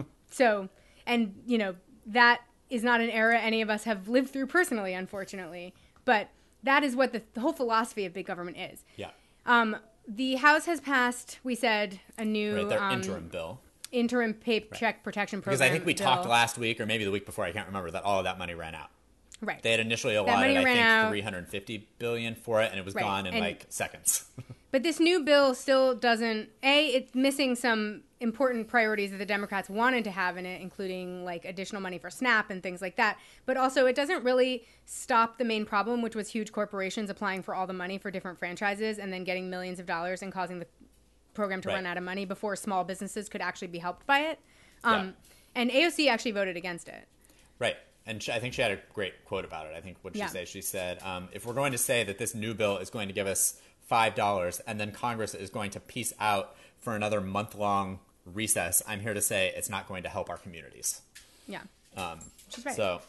B: So, and you know, that is not an era any of us have lived through personally, unfortunately. But that is what the, the whole philosophy of big government is.
A: Yeah.
B: Um, the House has passed, we said, a new
A: Right. Their
B: um,
A: interim bill.
B: interim paycheck protection program.
A: Because I think we
B: bill.
A: talked last week or maybe the week before, I can't remember, that all of that money ran out.
B: Right.
A: They had initially
B: money
A: allotted, I
B: ran
A: think,
B: out.
A: three hundred fifty billion dollars for it, and it was
B: Right.
A: gone in
B: And-
A: like seconds.
B: But this new bill still doesn't. A, it's missing some important priorities that the Democrats wanted to have in it, including like additional money for SNAP and things like that. But also, it doesn't really stop the main problem, which was huge corporations applying for all the money for different franchises and then getting millions of dollars and causing the program to
A: Right.
B: run out of money before small businesses could actually be helped by it. Um,
A: Yeah.
B: And A O C actually voted against it.
A: Right. And she, I think she had a great quote about it. I think what did
B: Yeah.
A: she say? She said, um, if we're going to say that this new bill is going to give us five dollars and then Congress is going to peace out for another month-long recess, I'm here to say it's not going to help our communities.
B: Yeah.
A: Um,
B: She's right.
A: So,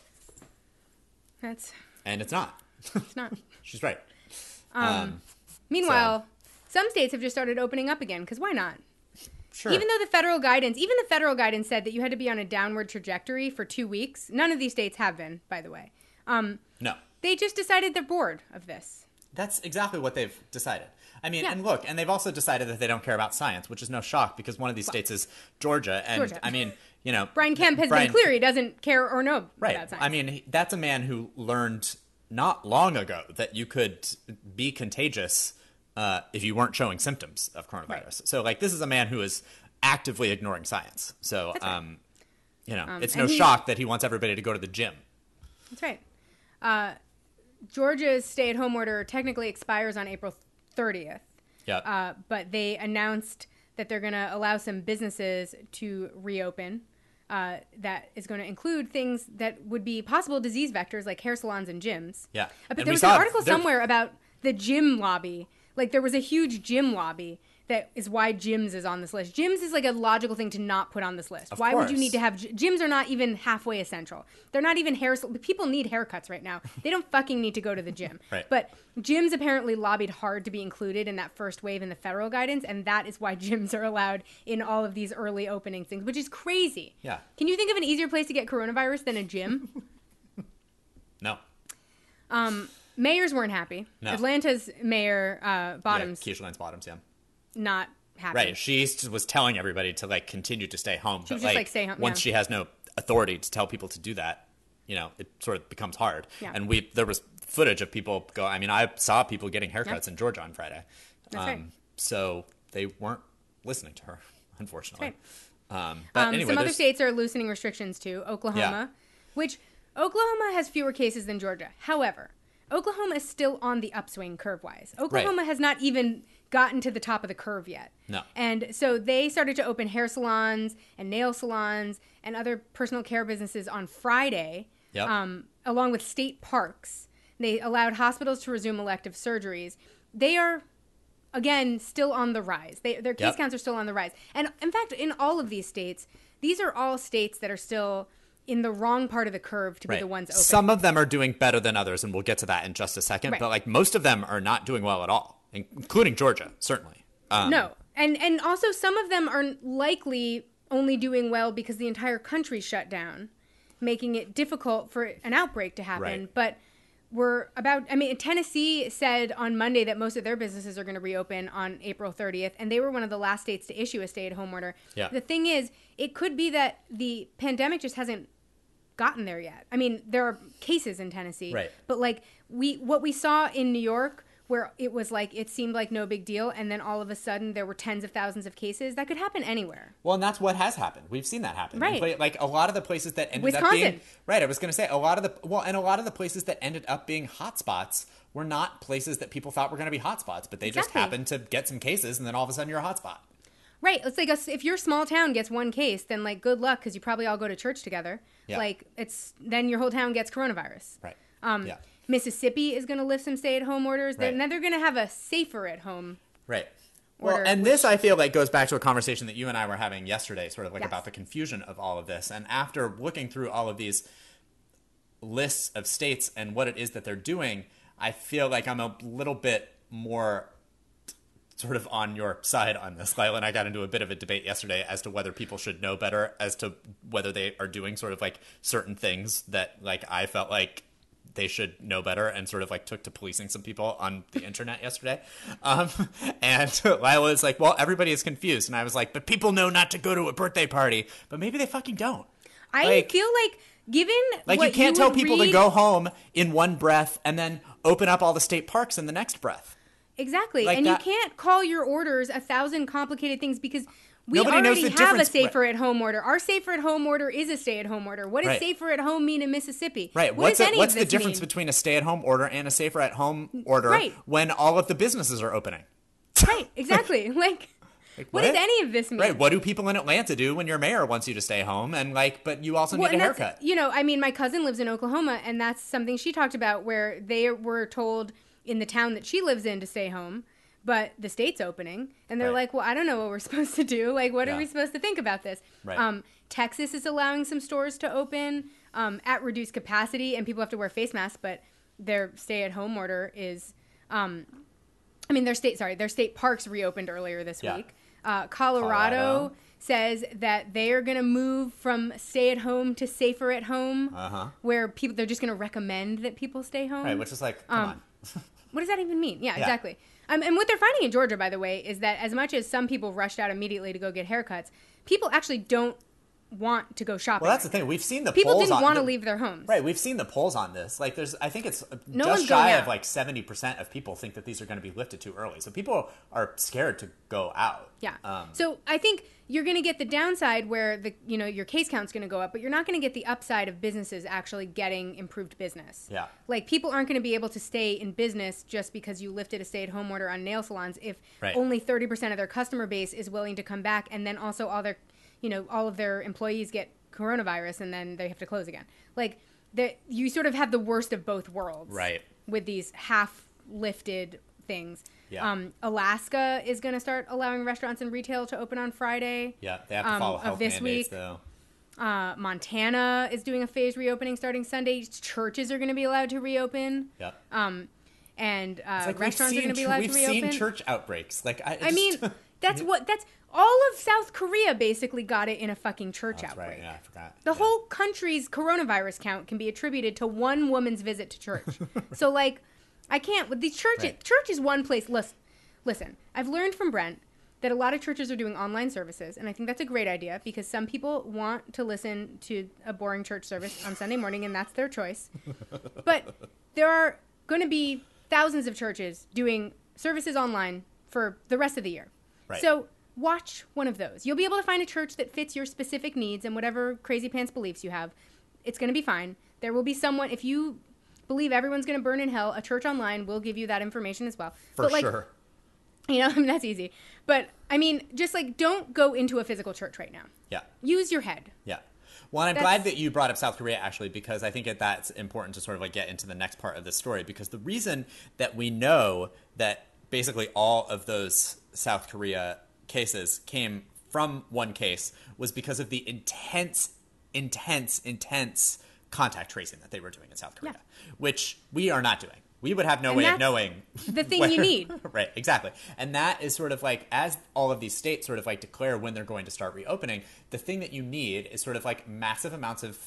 B: That's
A: and it's not.
B: it's not.
A: She's right.
B: Um, Meanwhile, some states have just started opening up again, because why not?
A: Sure.
B: Even though the federal guidance, even the federal guidance said that you had to be on a downward trajectory for two weeks. None of these states have been, by the way. Um,
A: no.
B: they just decided they're bored of this.
A: That's exactly what they've decided. I mean,
B: Yeah.
A: and look, and they've also decided that they don't care about science, which is no shock because one of these states is Georgia. And
B: Georgia.
A: I mean, you know,
B: Brian Kemp has
A: Brian-
B: been clear he doesn't care or know
A: Right.
B: about science.
A: I mean, he- that's a man who learned not long ago that you could be contagious uh, if you weren't showing symptoms of coronavirus.
B: Right.
A: So, like, this is a man who is actively ignoring science. So,
B: That's right.
A: um, you know,
B: Um,
A: it's
B: and
A: no
B: he-
A: shock that he wants everybody to go to the gym.
B: That's right. Uh, Georgia's stay-at-home order technically expires on April thirtieth.
A: Yeah.
B: Uh, but they announced that they're going to allow some businesses to reopen. Uh, that is going to include things that would be possible disease vectors like hair salons and gyms.
A: Yeah.
B: Uh, but
A: And
B: there
A: we
B: was an
A: saw
B: article
A: there-
B: somewhere about the gym lobby. Like there was a huge gym lobby. That is why gyms is on this list. Gyms is like a logical thing to not put on this list.
A: Of
B: Why would you
A: course.
B: need to have gy- gyms are not even halfway essential. They're not even hair. People need haircuts right now. They don't fucking need to go to the gym.
A: Right.
B: But gyms apparently lobbied hard to be included in that first wave in the federal guidance, and that is why gyms are allowed in all of these early opening things, which is crazy.
A: Yeah.
B: Can you think of an easier place to get coronavirus than a gym?
A: No.
B: um, mayors weren't happy.
A: No.
B: Atlanta's mayor uh, Bottoms
A: Yeah, Keisha Lance Bottoms, yeah.
B: not happy.
A: Right. She s- was telling everybody to like continue to stay home.
B: She was
A: but,
B: just, like, stay home,
A: Once
B: yeah.
A: she has no authority to tell people to do that, you know, it sort of becomes hard.
B: Yeah.
A: And we there was footage of people go. I mean, I saw people getting haircuts
B: Yeah.
A: in Georgia on Friday.
B: That's right.
A: So they weren't listening to her, unfortunately.
B: That's
A: Um, but
B: Um,
A: anyway,
B: some other
A: there's-
B: states are loosening restrictions too. Oklahoma,
A: Yeah.
B: which Oklahoma has fewer cases than Georgia. However, Oklahoma is still on the upswing curve-wise. Oklahoma right. has not even gotten to the top of the curve yet.
A: No.
B: And so they started to open hair salons and nail salons and other personal care businesses on Friday,
A: yep.
B: um, along with state parks. They allowed hospitals to resume elective surgeries. They are, again, still on the rise. They, their case
A: yep.
B: counts are still on the rise. And in fact, in all of these states, these are all states that are still in the wrong part of the curve to
A: right.
B: be the ones open.
A: Some of them are doing better than others, and we'll get to that in just a second.
B: Right.
A: But like most of them are not doing well at all, including Georgia, certainly. Um,
B: no. And and also some of them are likely only doing well because the entire country shut down, making it difficult for an outbreak to happen.
A: Right.
B: But we're about, I mean, Tennessee said on Monday that most of their businesses are going to reopen on April thirtieth, and they were one of the last states to issue a stay-at-home order.
A: Yeah.
B: The thing is, it could be that the pandemic just hasn't gotten there yet. I mean, there are cases in Tennessee,
A: right.
B: but like we, what we saw in New York, where it was like, it seemed like no big deal, and then all of a sudden there were tens of thousands of cases, that could happen anywhere.
A: Well, and that's what has happened. We've seen that happen.
B: Right.
A: Play, like a lot of the places that ended
B: Wisconsin.
A: up being... Right, I was going to say, a lot of the... Well, and a lot of the places that ended up being hotspots were not places that people thought were going to be hotspots, but they
B: exactly.
A: just happened to get some cases, and then all of a sudden you're a hotspot.
B: Right. It's like a, if your small town gets one case, then like good luck, because you probably all go to church together.
A: Yeah.
B: Like it's then your whole town gets coronavirus.
A: Right.
B: Um,
A: yeah.
B: Mississippi is going to lift some stay-at-home orders.
A: Right.
B: Then they're going to have a safer-at-home.
A: Right.
B: Order,
A: well, and
B: which,
A: this I feel like goes back to a conversation that you and I were having yesterday, sort of like
B: yes.
A: about the confusion of all of this. And after looking through all of these lists of states and what it is that they're doing, I feel like I'm a little bit more sort of on your side on this. Lila and I got into a bit of a debate yesterday as to whether people should know better, as to whether they are doing sort of like certain things that like I felt like they should know better, and sort of like took to policing some people on the internet yesterday. Um, and Lila is like, well, everybody is confused. And I was like, but people know not to go to a birthday party, but maybe they fucking don't.
B: I
A: like,
B: feel like given
A: like
B: what
A: you can't
B: you
A: tell
B: would
A: people
B: read,
A: to go home in one breath and then open up all the state parks in the next breath.
B: Exactly.
A: Like
B: and
A: that,
B: you can't call your orders a thousand complicated things, because we
A: Nobody
B: already
A: knows the
B: have a
A: difference.
B: safer at home order. Our safer at home order is a stay at home order. What does
A: Right.
B: safer at home mean in Mississippi?
A: Right.
B: What
A: What's
B: does
A: it,
B: any
A: what's
B: of
A: the
B: this
A: difference
B: mean?
A: between a stay-at-home order and a safer-at-home order
B: Right.
A: when all of the businesses are opening?
B: Right. Exactly. like,
A: Like,
B: what does any of this mean?
A: Right. What do people in Atlanta do when your mayor wants you to stay home, and like, but you also
B: Well,
A: need a
B: and that's-
A: haircut?
B: You know, I mean, my cousin lives in Oklahoma, and that's something she talked about, where they were told in the town that she lives in to stay home, but the state's opening, and they're
A: Right.
B: like, well, I don't know what we're supposed to do. Like, what
A: Yeah.
B: are we supposed to think about this?
A: Right.
B: Um, Texas is allowing some stores to open um, at reduced capacity, and people have to wear face masks, but their stay-at-home order is, um, I mean, their state, sorry, their state parks reopened earlier this
A: Yeah.
B: week. Uh, Colorado,
A: Colorado.
B: says that they are going to move from stay-at-home to safer-at-home,
A: Uh-huh.
B: where people they're just going to recommend that people stay home.
A: Right. Which is like, come
B: Um,
A: on.
B: What does that even mean? Yeah,
A: Yeah.
B: exactly. Um, and what they're finding in Georgia, by the way, is that as much as some people rushed out immediately to go get haircuts, people actually don't want to go shopping.
A: Well, that's the thing. We've seen the
B: People
A: polls
B: didn't
A: on
B: want to
A: the-
B: leave their homes.
A: Right, we've seen the polls on this. Like, there's, I think it's
B: No
A: just
B: one's going
A: shy
B: out.
A: of like seventy percent of people think that these are going to be lifted too early. So people are scared to go out.
B: Yeah.
A: Um,
B: So I think you're going to get the downside where the you know your case count's going to go up, but you're not going to get the upside of businesses actually getting improved business.
A: Yeah.
B: Like, people aren't going to be able to stay in business just because you lifted a stay-at-home order on nail salons if
A: Right.
B: only thirty percent of their customer base is willing to come back, and then also all their you know all of their employees get coronavirus and then they have to close again. Like, the, you sort of have the worst of both worlds.
A: Right.
B: With these half-lifted things.
A: Yeah.
B: Um, Alaska is going to start allowing restaurants and retail to open on Friday.
A: yeah, they have to
B: um,
A: follow
B: of
A: health
B: this
A: mandates,
B: week.
A: though.
B: Uh, Montana is doing a phased reopening starting Sunday. Churches are going to be allowed to reopen.
A: Yep.
B: Um, and uh,
A: It's like
B: restaurants
A: we've
B: are going to be
A: seen,
B: allowed
A: we've
B: to reopen.
A: seen church outbreaks. Like, I,
B: I
A: just-
B: mean, that's what that's all of South Korea basically got it in a fucking church
A: That's
B: outbreak.
A: right. Yeah, I forgot.
B: The
A: Yeah.
B: whole country's coronavirus count can be attributed to one woman's visit to church. So, like, I can't with these churches.
A: Right.
B: Church is one place. Listen, listen. I've learned from Brent that a lot of churches are doing online services, and I think that's a great idea because some people want to listen to a boring church service on Sunday morning, and that's their choice. But there are going to be thousands of churches doing services online for the rest of the year.
A: Right.
B: So watch one of those. You'll be able to find a church that fits your specific needs and whatever crazy pants beliefs you have. It's going to be fine. There will be someone, if you believe everyone's going to burn in hell, a church online will give you that information as well.
A: For
B: but, like,
A: sure.
B: You know, I mean, that's easy. But, I mean, just, like, don't go into a physical church right now.
A: Yeah.
B: Use your head.
A: Yeah. Well, and I'm
B: That's...
A: glad that you brought up South Korea, actually, because I think that that's important to sort of, like, get into the next part of this story. Because the reason that we know that basically all of those South Korea cases came from one case was because of the intense, intense, intense contact tracing that they were doing in South Korea, yeah. which we are not doing. We would have no
B: and
A: way of knowing
B: the thing
A: where,
B: you need.
A: Right, exactly. And that is sort of like, as all of these states sort of like declare when they're going to start reopening, the thing that you need is sort of like massive amounts of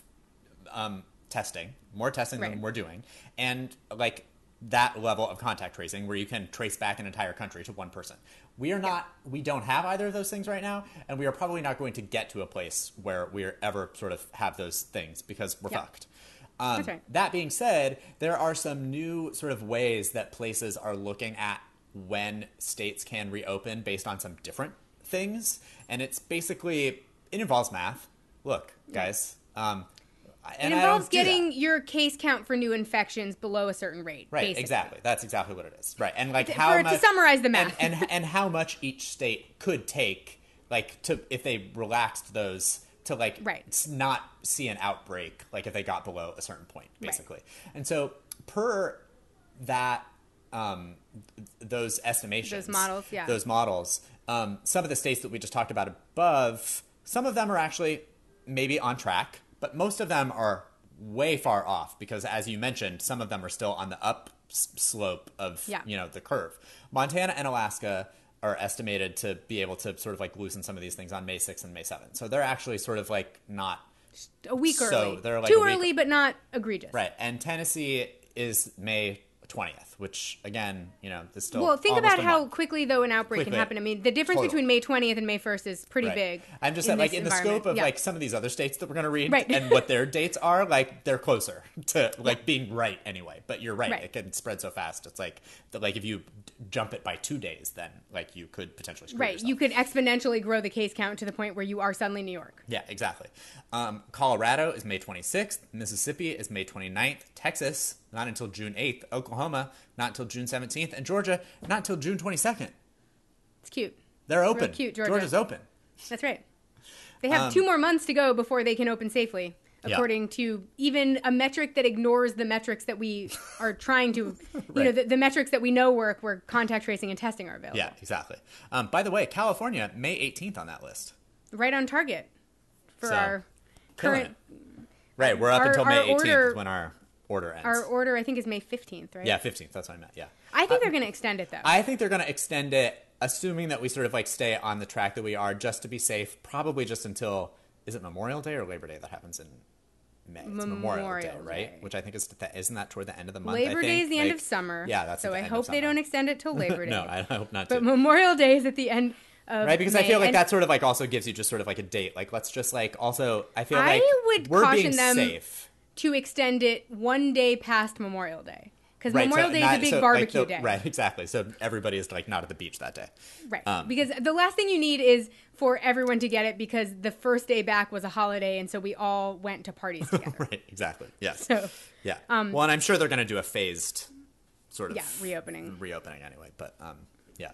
A: um, testing, more testing right. than we're doing, and like that level of contact tracing where you can trace back an entire country to one person. We are not, yeah. we don't have either of those things right now, and we are probably not going to get to a place where we ever sort of have those things because we're yeah. fucked. Um, That's right. That being said, there are some new sort of ways that places are looking at when states can reopen based on some different things. And it's basically, it involves math. Look, guys. Um, and
B: it involves
A: do
B: getting
A: that.
B: your case count for new infections below a certain rate.
A: Right,
B: basically.
A: exactly. That's exactly what it is. Right. And like
B: for,
A: how much,
B: to summarize the math.
A: And, and, and how much each state could take, like, to if they relaxed those to like
B: right.
A: not see an outbreak, like if they got below a certain point, basically.
B: Right.
A: And so per that, um, those estimations,
B: those models, yeah,
A: those models, um, some of the states that we just talked about above, some of them are actually maybe on track, but most of them are way far off because, as you mentioned, some of them are still on the up slope of,
B: yeah.
A: you know, the curve. Montana and Alaska are estimated to be able to sort of like loosen some of these things on May sixth and May seventh. So they're actually sort of like not
B: a week
A: so
B: early.
A: They're like
B: too
A: a week,
B: early, but not egregious.
A: Right. And Tennessee is May twentieth, which again, you know, this still.
B: Well, think about how
A: month.
B: quickly though an outbreak
A: quickly.
B: can happen. I mean, the difference
A: totally.
B: between May twentieth and May first is pretty
A: right.
B: big.
A: I'm just saying, like in the scope of
B: yeah.
A: like some of these other states that we're going to read
B: right.
A: and what their dates are, like they're closer to like yeah. being right anyway. But you're right, right, it can spread so fast. It's like that, like if you jump it by two days, then like you could potentially screw
B: right.
A: yourself.
B: You could exponentially grow the case count to the point where you are suddenly New York.
A: Yeah, exactly. Um, Colorado is May twenty-sixth. Mississippi is May twenty-ninth. Texas, not until June eighth. Oklahoma, not until June seventeenth. And Georgia, not until June twenty-second.
B: It's cute.
A: They're open.
B: Real cute, Georgia.
A: Georgia's open.
B: That's right. They have
A: Um,
B: two more months to go before they can open safely, according yeah. to even a metric that ignores the metrics that we are trying to, you right. know, the, the metrics that we know work where contact tracing and testing are available.
A: Yeah, exactly. Um, by the way, California, May eighteenth on that list.
B: Right on target for
A: so,
B: our current.
A: Right, we're up
B: our,
A: until May
B: our
A: eighteenth
B: order,
A: is when our order ends.
B: Our order, I think, is May fifteenth, right?
A: Yeah, fifteenth. That's what I meant, yeah.
B: I think
A: uh,
B: they're going to extend it, though.
A: I think they're going to extend it, assuming that we sort of like stay on the track that we are, just to be safe, probably just until, is it Memorial Day or Labor Day that happens in May? It's Memorial,
B: Memorial
A: Day, right?
B: Day.
A: Which I think is, the, isn't that toward the end of the month?
B: Labor
A: I think?
B: Day is the
A: like,
B: end of summer.
A: Yeah, that's
B: So
A: at the
B: I
A: end
B: hope
A: of
B: they
A: summer.
B: don't extend it till Labor Day.
A: No, I hope not
B: But
A: to.
B: Memorial Day is at the end of
A: Right, because
B: May.
A: I feel like
B: and
A: that sort of like also gives you just sort of like a date. Like, let's just like also, I feel
B: I
A: like
B: would
A: we're
B: caution
A: being
B: them
A: safe.
B: to extend it one day past Memorial Day. Because
A: Right,
B: Memorial
A: so
B: Day
A: not-
B: is a big
A: so, like,
B: barbecue
A: the-
B: day.
A: Right, exactly. So everybody is like not at the beach that day.
B: Right.
A: Um,
B: because the last thing you need is for everyone to get it because the first day back was a holiday and so we all went to parties together.
A: Right, exactly. Yes.
B: So,
A: yeah.
B: um,
A: well, and I'm sure they're going to do a phased sort of
B: yeah, reopening.
A: Reopening anyway, but um, yeah.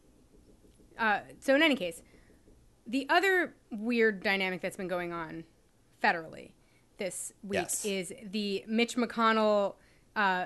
B: Uh, so in any case, the other weird dynamic that's been going on federally this week
A: Yes.
B: is the Mitch McConnell uh,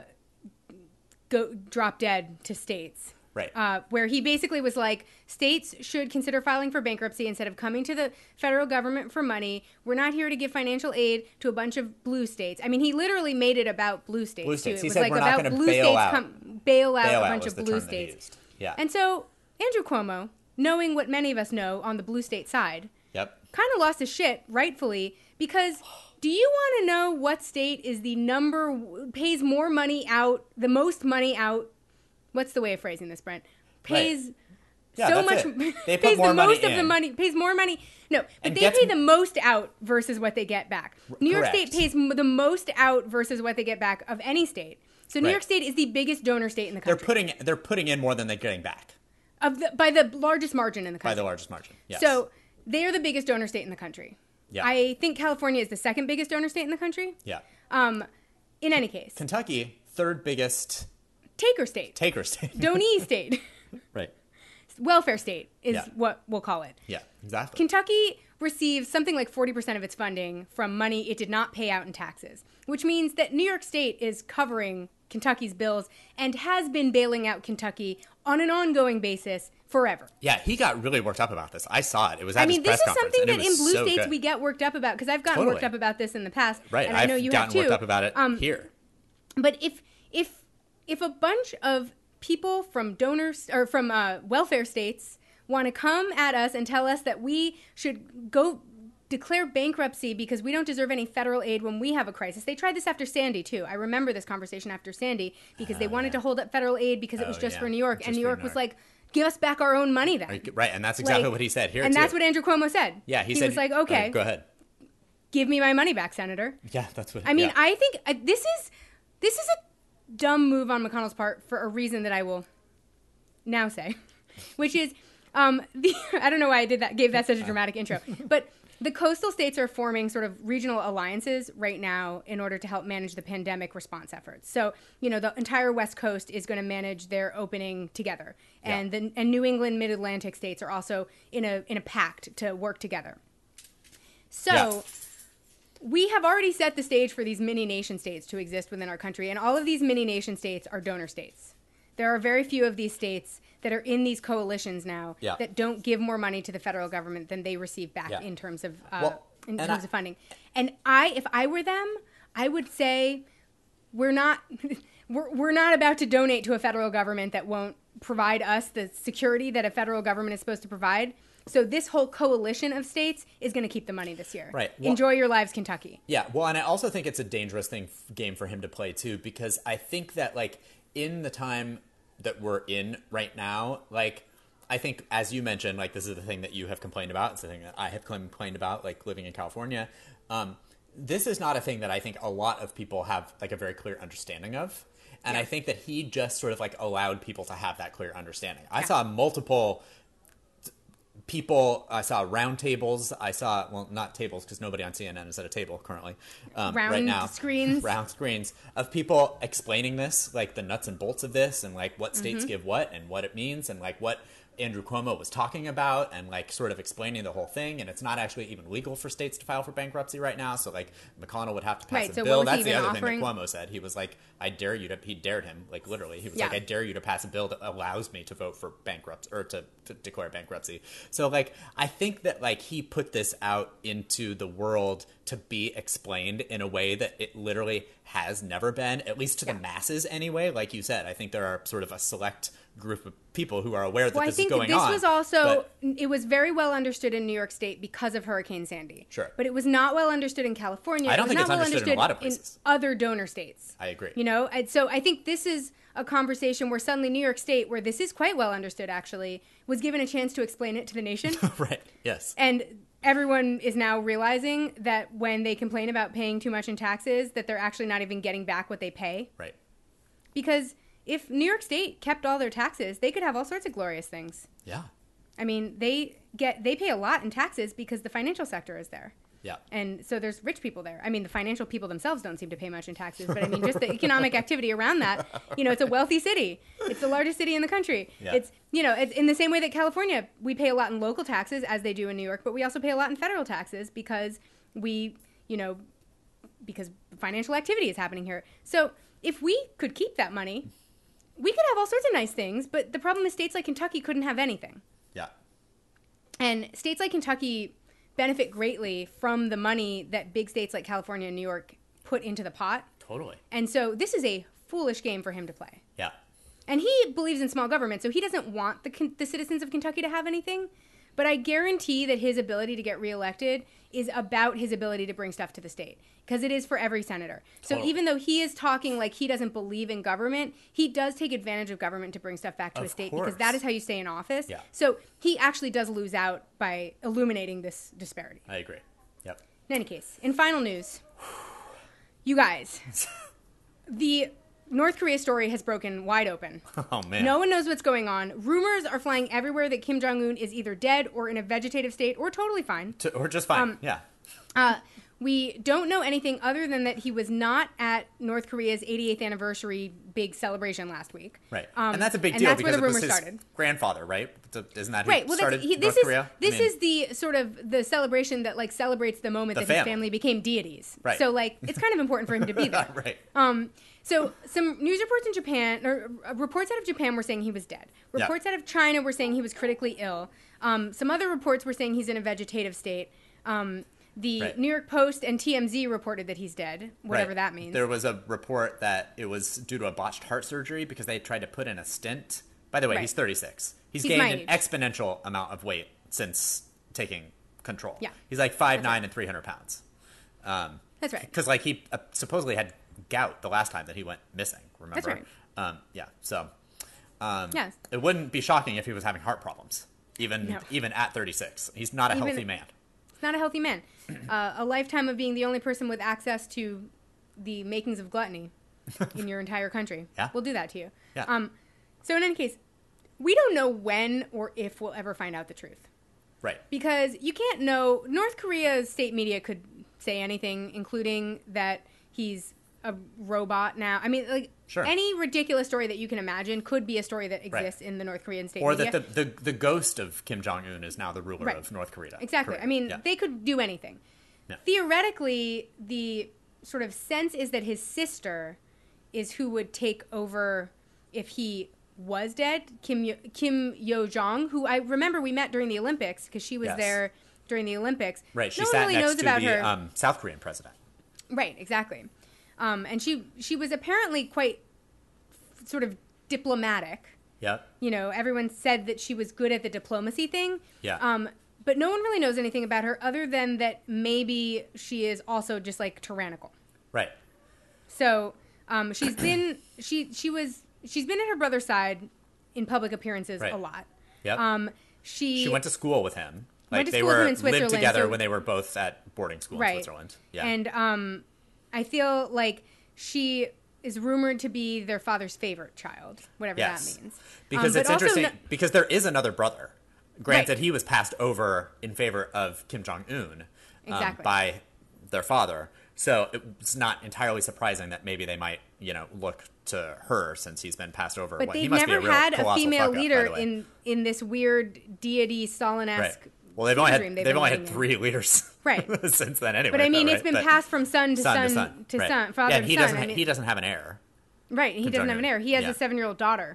B: go drop dead to states.
A: Right.
B: Uh, where he basically was like, states should consider filing for bankruptcy instead of coming to the federal government for money. We're not here to give financial aid to a bunch of blue states. I mean, he literally made it about blue states.
A: Blue states.
B: Too. It
A: He
B: was
A: said
B: like
A: we're not
B: about
A: gonna
B: blue
A: bail
B: states
A: out.
B: come bail out
A: Bail
B: a
A: out
B: bunch
A: was
B: of
A: the
B: blue
A: term that he
B: states.
A: used. Yeah.
B: And so Andrew Cuomo, knowing what many of us know on the blue state side,
A: Yep.
B: kind of lost his shit, rightfully, because do you want to know what state is the number, pays more money out, the most money out, what's the way of phrasing this, Brent? Pays
A: Right. Yeah,
B: so
A: that's
B: much,
A: it. They put
B: pays
A: more
B: the
A: money
B: most of the
A: in.
B: money, pays more money, no, but
A: And
B: they
A: gets-
B: pay the most out versus what they get back. New York
A: correct.
B: State pays m- the most out versus what they get back of any state. So New
A: Right.
B: York State is the biggest donor state in the
A: They're
B: country.
A: putting they're putting in more than they're getting back
B: of the, by the largest margin in the
A: by
B: country.
A: the largest margin. Yes.
B: So they are the biggest donor state in the country.
A: Yeah.
B: I think California is the second biggest donor state in the country.
A: Yeah.
B: Um, in any case.
A: Kentucky, third biggest
B: Taker state.
A: taker state.
B: Donee state.
A: Right.
B: Welfare state is
A: Yeah.
B: what we'll call it.
A: Yeah, exactly.
B: Kentucky receives something like forty percent of its funding from money it did not pay out in taxes, which means that New York State is covering Kentucky's bills and has been bailing out Kentucky on an ongoing basis forever.
A: Yeah, he got really worked up about this. I saw it. It was at
B: I mean,
A: his press
B: this is
A: conference,
B: something
A: and
B: that
A: it was
B: in blue
A: so
B: states
A: good.
B: we get worked up about, because I've gotten
A: Totally.
B: worked up about this in the past,
A: Right,
B: and I
A: I've
B: know you
A: gotten
B: have too.
A: worked up about it
B: Um,
A: here.
B: But if if if a bunch of people from donors or from uh, welfare states want to come at us and tell us that we should go declare bankruptcy because we don't deserve any federal aid when we have a crisis. They tried this after Sandy too. I remember this conversation after Sandy because they
A: Oh,
B: wanted
A: yeah.
B: to hold up federal aid because it was
A: Oh,
B: just
A: yeah.
B: for New York,
A: Just
B: and New
A: for
B: York
A: New
B: was
A: York.
B: like, give us back our own money then.
A: Right, and that's exactly
B: Like,
A: what he said here,
B: and
A: too.
B: that's what Andrew Cuomo said.
A: Yeah, he,
B: he
A: said...
B: was like,
A: uh,
B: okay,
A: go ahead.
B: give me my money back, Senator.
A: Yeah, that's what...
B: I mean,
A: yeah.
B: I think uh, this is this is a dumb move on McConnell's part for a reason that I will now say, which is um, the I don't know why I did that, gave that such a dramatic intro, but the coastal states are forming sort of regional alliances right now in order to help manage the pandemic response efforts. So, you know, the entire West Coast is going to manage their opening together, and
A: Yeah.
B: the and New England, Mid Atlantic states are also in a in a pact to work together. So.
A: Yeah.
B: We have already set the stage for these mini nation states to exist within our country, and all of these mini nation states are donor states. There are very few of these states that are in these coalitions now
A: Yeah.
B: that don't give more money to the federal government than they receive back
A: Yeah.
B: in terms of uh,
A: Well,
B: in
A: and
B: terms
A: I-
B: of funding. And I, if I were them, I would say we're not we're, we're not about to donate to a federal government that won't provide us the security that a federal government is supposed to provide. So this whole coalition of states is going to keep the money this year.
A: Right. Well-
B: Enjoy your lives, Kentucky.
A: Yeah, well, and I also think it's a dangerous thing game for him to play too, because I think that like in the time that we're in right now, like I think as you mentioned, like this is the thing that you have complained about. It's the thing that I have complained about, like living in California. Um, this is not a thing that I think a lot of people have like a very clear understanding of. And
B: Yeah.
A: I think that he just sort of like allowed people to have that clear understanding. I
B: Yeah.
A: saw multiple people, I saw round tables, I saw, well, not tables because nobody on C N N is at a table currently um, right
B: Round
A: now.
B: screens.
A: Round screens of people explaining this, like the nuts and bolts of this and like what states
B: Mm-hmm.
A: give what and what it means and like what Andrew Cuomo was talking about and like sort of explaining the whole thing. And it's not actually even legal for states to file for bankruptcy right now. So like McConnell would have to pass
B: Right,
A: a
B: so what
A: bill.
B: was he
A: That's the
B: even
A: other
B: offering?
A: thing that Cuomo said. He was like, I dare you to, he dared him, like literally. He was
B: Yeah.
A: like, I dare you to pass a bill that allows me to vote for bankruptcy or to, to declare bankruptcy. So like, I think that like he put this out into the world to be explained in a way that it literally has never been, at least to
B: Yeah.
A: the masses anyway. Like you said, I think there are sort of a select group of people who are aware that
B: Well, I
A: this
B: think
A: is going
B: this
A: on.
B: was also
A: but-
B: it was very well understood in New York State because of Hurricane Sandy.
A: Sure.
B: But it was not well understood in California.
A: I don't
B: it was
A: think
B: not
A: it's
B: well
A: understood in a lot of places.
B: in other donor states.
A: I agree.
B: You know, and so I think this is a conversation where suddenly New York State, where this is quite well understood actually, was given a chance to explain it to the nation.
A: Right. Yes.
B: And everyone is now realizing that when they complain about paying too much in taxes, that they're actually not even getting back what they pay.
A: Right.
B: Because if New York State kept all their taxes, they could have all sorts of glorious things.
A: Yeah.
B: I mean, they get they pay a lot in taxes because the financial sector is there.
A: Yeah.
B: And so there's rich people there. I mean, the financial people themselves don't seem to pay much in taxes, but I mean, just the economic activity around that, you know, it's a wealthy city. It's the largest city in the country.
A: Yeah.
B: It's, you know, it's in the same way that California, we pay a lot in local taxes as they do in New York, but we also pay a lot in federal taxes because we, you know, because financial activity is happening here. So if we could keep that money, we could have all sorts of nice things, but the problem is states like Kentucky couldn't have anything.
A: Yeah.
B: And states like Kentucky benefit greatly from the money that big states like California and New York put into the pot.
A: Totally.
B: And so this is a foolish game for him to play.
A: Yeah.
B: And he believes in small government, so he doesn't want the, the citizens of Kentucky to have anything. But I guarantee that his ability to get reelected is about his ability to bring stuff to the state, because it is for every senator. So
A: Totally.
B: even though he is talking like he doesn't believe in government, he does take advantage of government to bring stuff back to
A: Of
B: his state
A: course.
B: because that is how you stay in office.
A: Yeah.
B: So he actually does lose out by illuminating this disparity.
A: I agree. Yep.
B: In any case, in final news, you guys, the North Korea story has broken wide open.
A: Oh man.
B: No one knows what's going on. Rumors are flying everywhere that Kim Jong-un is either dead or in a vegetative state or totally fine.
A: To, or just fine.
B: Um,
A: yeah.
B: Uh, we don't know anything other than that he was not at North Korea's eighty-eighth anniversary big celebration last week.
A: Right.
B: Um,
A: and that's a big
B: and
A: deal
B: that's
A: because
B: where the
A: it was
B: rumor
A: his
B: started.
A: grandfather, right? Isn't that who
B: Right. Well,
A: started
B: that's, he,
A: North
B: this is
A: Korea?
B: this
A: I mean,
B: is the sort of the celebration that like celebrates the moment
A: The
B: that
A: family.
B: his family became deities.
A: Right.
B: So like it's kind of important for him to be there.
A: right.
B: Um, so some news reports in Japan, or uh, reports out of Japan were saying he was dead.
A: Yeah.
B: Reports out of China were saying he was critically ill. Um, some other reports were saying he's in a vegetative state. Um, the
A: Right.
B: New York Post and T M Z reported that he's dead, whatever
A: Right.
B: that means.
A: There was a report that it was due to a botched heart surgery because they tried to put in a stent. By the way,
B: Right.
A: he's thirty-six. He's,
B: He's
A: gained
B: my
A: an
B: age.
A: exponential amount of weight since taking control.
B: Yeah.
A: He's like five nine and three hundred pounds. Um,
B: That's right.
A: Because like he uh, supposedly had gout the last time that he went missing. Remember?
B: That's right.
A: Um, yeah. So um,
B: Yes.
A: it wouldn't be shocking if he was having heart problems, even
B: No.
A: even at thirty-six. He's not a
B: Even-
A: healthy man.
B: He's not a healthy man. Uh, a lifetime of being the only person with access to the makings of gluttony in your entire country.
A: Yeah.
B: We'll do that to you.
A: Yeah.
B: Um, so in any case, we don't know when or if we'll ever find out the truth.
A: Right.
B: Because you can't know. North Korea's state media could say anything, including that he's a robot now. I mean, like,
A: Sure.
B: any ridiculous story that you can imagine could be a story that exists in the North Korean state
A: Or
B: media.
A: that the, the, the ghost of Kim Jong-un is now the ruler
B: Right.
A: of North Korea.
B: Exactly.
A: Korea.
B: I mean,
A: Yeah.
B: they could do anything.
A: Yeah.
B: Theoretically, the sort of sense is that his sister is who would take over if he was dead. Kim Yo- Kim Yo Jong, who I remember we met during the Olympics because she was
A: Yes.
B: there during the Olympics.
A: Right. She
B: no
A: sat
B: one really
A: next
B: knows
A: to
B: about
A: the
B: her.
A: um, South Korean president.
B: Right. Exactly. Um, and she she was apparently quite f- sort of diplomatic.
A: Yep.
B: You know, everyone said that she was good at the diplomacy thing.
A: Yeah.
B: Um, but no one really knows anything about her other than that maybe she is also just like tyrannical.
A: Right.
B: So um, she's been she she was she's been at her brother's side in public appearances
A: Right.
B: a lot.
A: Yep.
B: Um, she
A: she went to school with him. Like
B: Went to
A: they
B: school with
A: were
B: him in Switzerland,
A: lived together
B: so-
A: when they were both at boarding school
B: right.
A: in Switzerland. Yeah.
B: And um, I feel like she is rumored to be their father's favorite child, whatever
A: yes.
B: that means.
A: Because
B: Um,
A: it's
B: but also
A: interesting
B: no-
A: because there is another brother. Granted,
B: Right.
A: he was passed over in favor of Kim Jong Un um,
B: Exactly.
A: by their father. So it's not entirely surprising that maybe they might, you know, look to her since he's been passed over.
B: But
A: when he
B: they've
A: must be
B: never
A: a real
B: had a
A: colossal
B: female
A: fuck-up, by
B: leader
A: the way.
B: in in this weird deity Stalin-esque.
A: Right. Well, they've only had
B: dream
A: they've,
B: been
A: only had
B: living in.
A: three leaders,
B: Right.
A: since then anyway.
B: But I mean,
A: though,
B: it's
A: right?
B: been
A: But
B: passed from son to
A: son
B: son
A: to son,
B: to
A: right.
B: son, father
A: yeah, and
B: to
A: he
B: son.
A: doesn't
B: I mean,
A: he doesn't have an heir.
B: right, he
A: Kim
B: doesn't have an
A: Jong-un.
B: heir. He has
A: Yeah.
B: a seven-year-old daughter.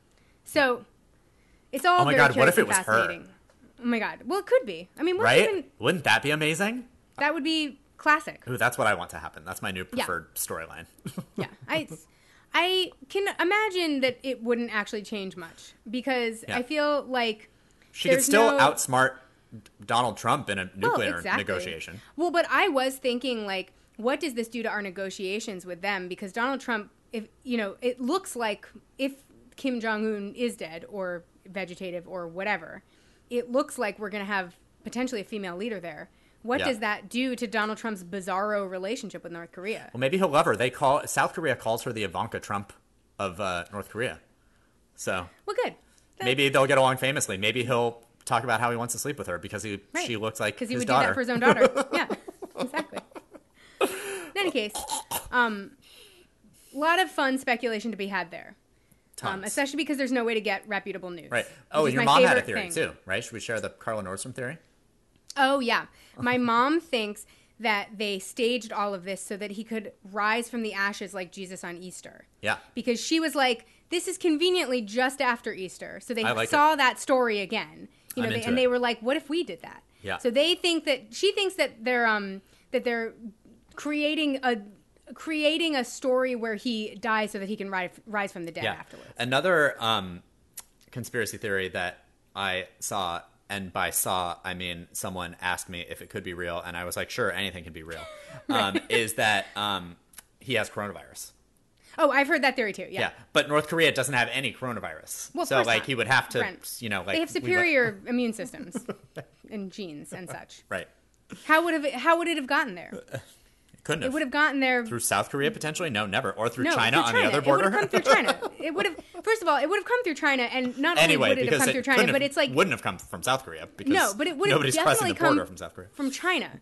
B: So it's all
A: Oh my
B: very
A: God, what if
B: curious
A: it
B: and
A: was her?
B: fascinating. Oh my God. Well, it could be. I mean, what
A: Right?
B: even
A: Wouldn't that be amazing?
B: that would be classic.
A: Ooh, that's what I want to happen. That's my new
B: Yeah.
A: preferred storyline.
B: Yeah, I, I can imagine that it wouldn't actually change much because
A: Yeah.
B: I feel like
A: She could
B: there's
A: still
B: no-
A: outsmart Donald Trump in a
B: Well,
A: nuclear
B: exactly.
A: negotiation.
B: Well, but I was thinking like, what does this do to our negotiations with them? Because Donald Trump, if you know, it looks like if Kim Jong Un is dead or vegetative or whatever, it looks like we're going to have potentially a female leader there. What
A: Yeah.
B: does that do to Donald Trump's bizarro relationship with North Korea?
A: Well, maybe he'll love her. They call South Korea calls her the Ivanka Trump of uh, North Korea. So
B: Well, good. That-
A: maybe they'll get along famously. Maybe he'll talk about how he wants to sleep with her because he
B: Right.
A: she looks like
B: because
A: his
B: he would
A: daughter.
B: do that for his own daughter. Yeah, exactly. In any case, um, a lot of fun speculation to be had there, um,
A: Tons.
B: especially because there's no way to get reputable news.
A: Right. Oh,
B: which
A: and
B: is
A: your
B: my
A: mom had a
B: favorite
A: theory
B: thing.
A: too, right? Should we share the Carla Nordstrom theory?
B: Oh yeah, my mom thinks that they staged all of this so that he could rise from the ashes like Jesus on Easter.
A: Yeah.
B: Because she was like, this is conveniently just after Easter. So they
A: I like
B: saw that story again. You know,
A: I'm
B: they,
A: into
B: and
A: it.
B: they were like, what if we did that?
A: Yeah.
B: So they think that she thinks that they're um that they're creating a creating a story where he dies so that he can rise rise from the dead
A: Yeah.
B: afterwards.
A: Another um, conspiracy theory that I saw, and by saw I mean someone asked me if it could be real, and I was like, sure, anything can be real. Um, is that um, he has coronavirus?
B: Oh, I've heard that theory too. Yeah.
A: Yeah, but North Korea doesn't have any coronavirus.
B: Well, of
A: so
B: course
A: like
B: not.
A: he would have to,
B: Brent.
A: you know, like
B: They have
A: we let-
B: superior immune systems and genes and such.
A: right?
B: How would have it, how would it have gotten there?
A: Couldn't
B: It
A: have
B: would have gotten there
A: through South Korea potentially. No, never. Or through
B: no,
A: China
B: through
A: on the other
B: It would have
A: border.
B: come through China. It would have first of all, it would have come through China, and not
A: Anyway,
B: only would it have
A: because
B: come
A: it
B: through China,
A: couldn't
B: but
A: have-
B: it's like
A: wouldn't have come from South Korea because
B: no, but it would have
A: nobody's crossing
B: definitely
A: the border
B: come
A: from South Korea.
B: from China.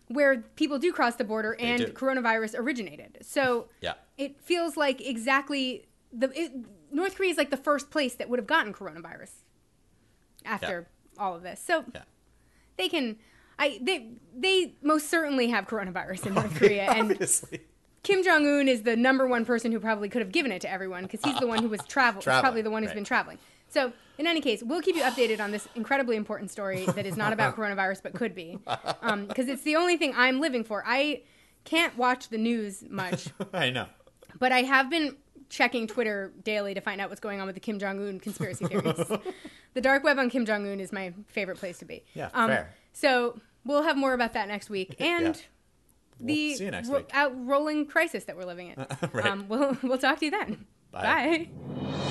B: where people do cross the border and
A: do.
B: coronavirus originated. So
A: Yeah.
B: it feels like exactly the it, North Korea is like the first place that would have gotten coronavirus after all of this. So
A: Yeah.
B: they can, I they they most certainly have coronavirus in North Korea, and
A: Obviously.
B: Kim Jong Un is the number one person who probably could have given it to everyone because he's the one who was travel,
A: Traveling,
B: probably the one who's
A: right.
B: been traveling. So in any case, we'll keep you updated on this incredibly important story that is not about coronavirus but could be, because um, it's the only thing I'm living for. I can't watch the news much,
A: I know.
B: but I have been checking Twitter daily to find out what's going on with the Kim Jong Un conspiracy theories. The dark web on Kim Jong Un is my favorite place to be.
A: Yeah,
B: um,
A: fair.
B: So we'll have more about that next week, and
A: Yeah.
B: the
A: We'll see you next
B: ro-
A: week.
B: out rolling crisis that we're living in.
A: Right.
B: um, we'll we'll talk to you then.
A: Bye.
B: Bye.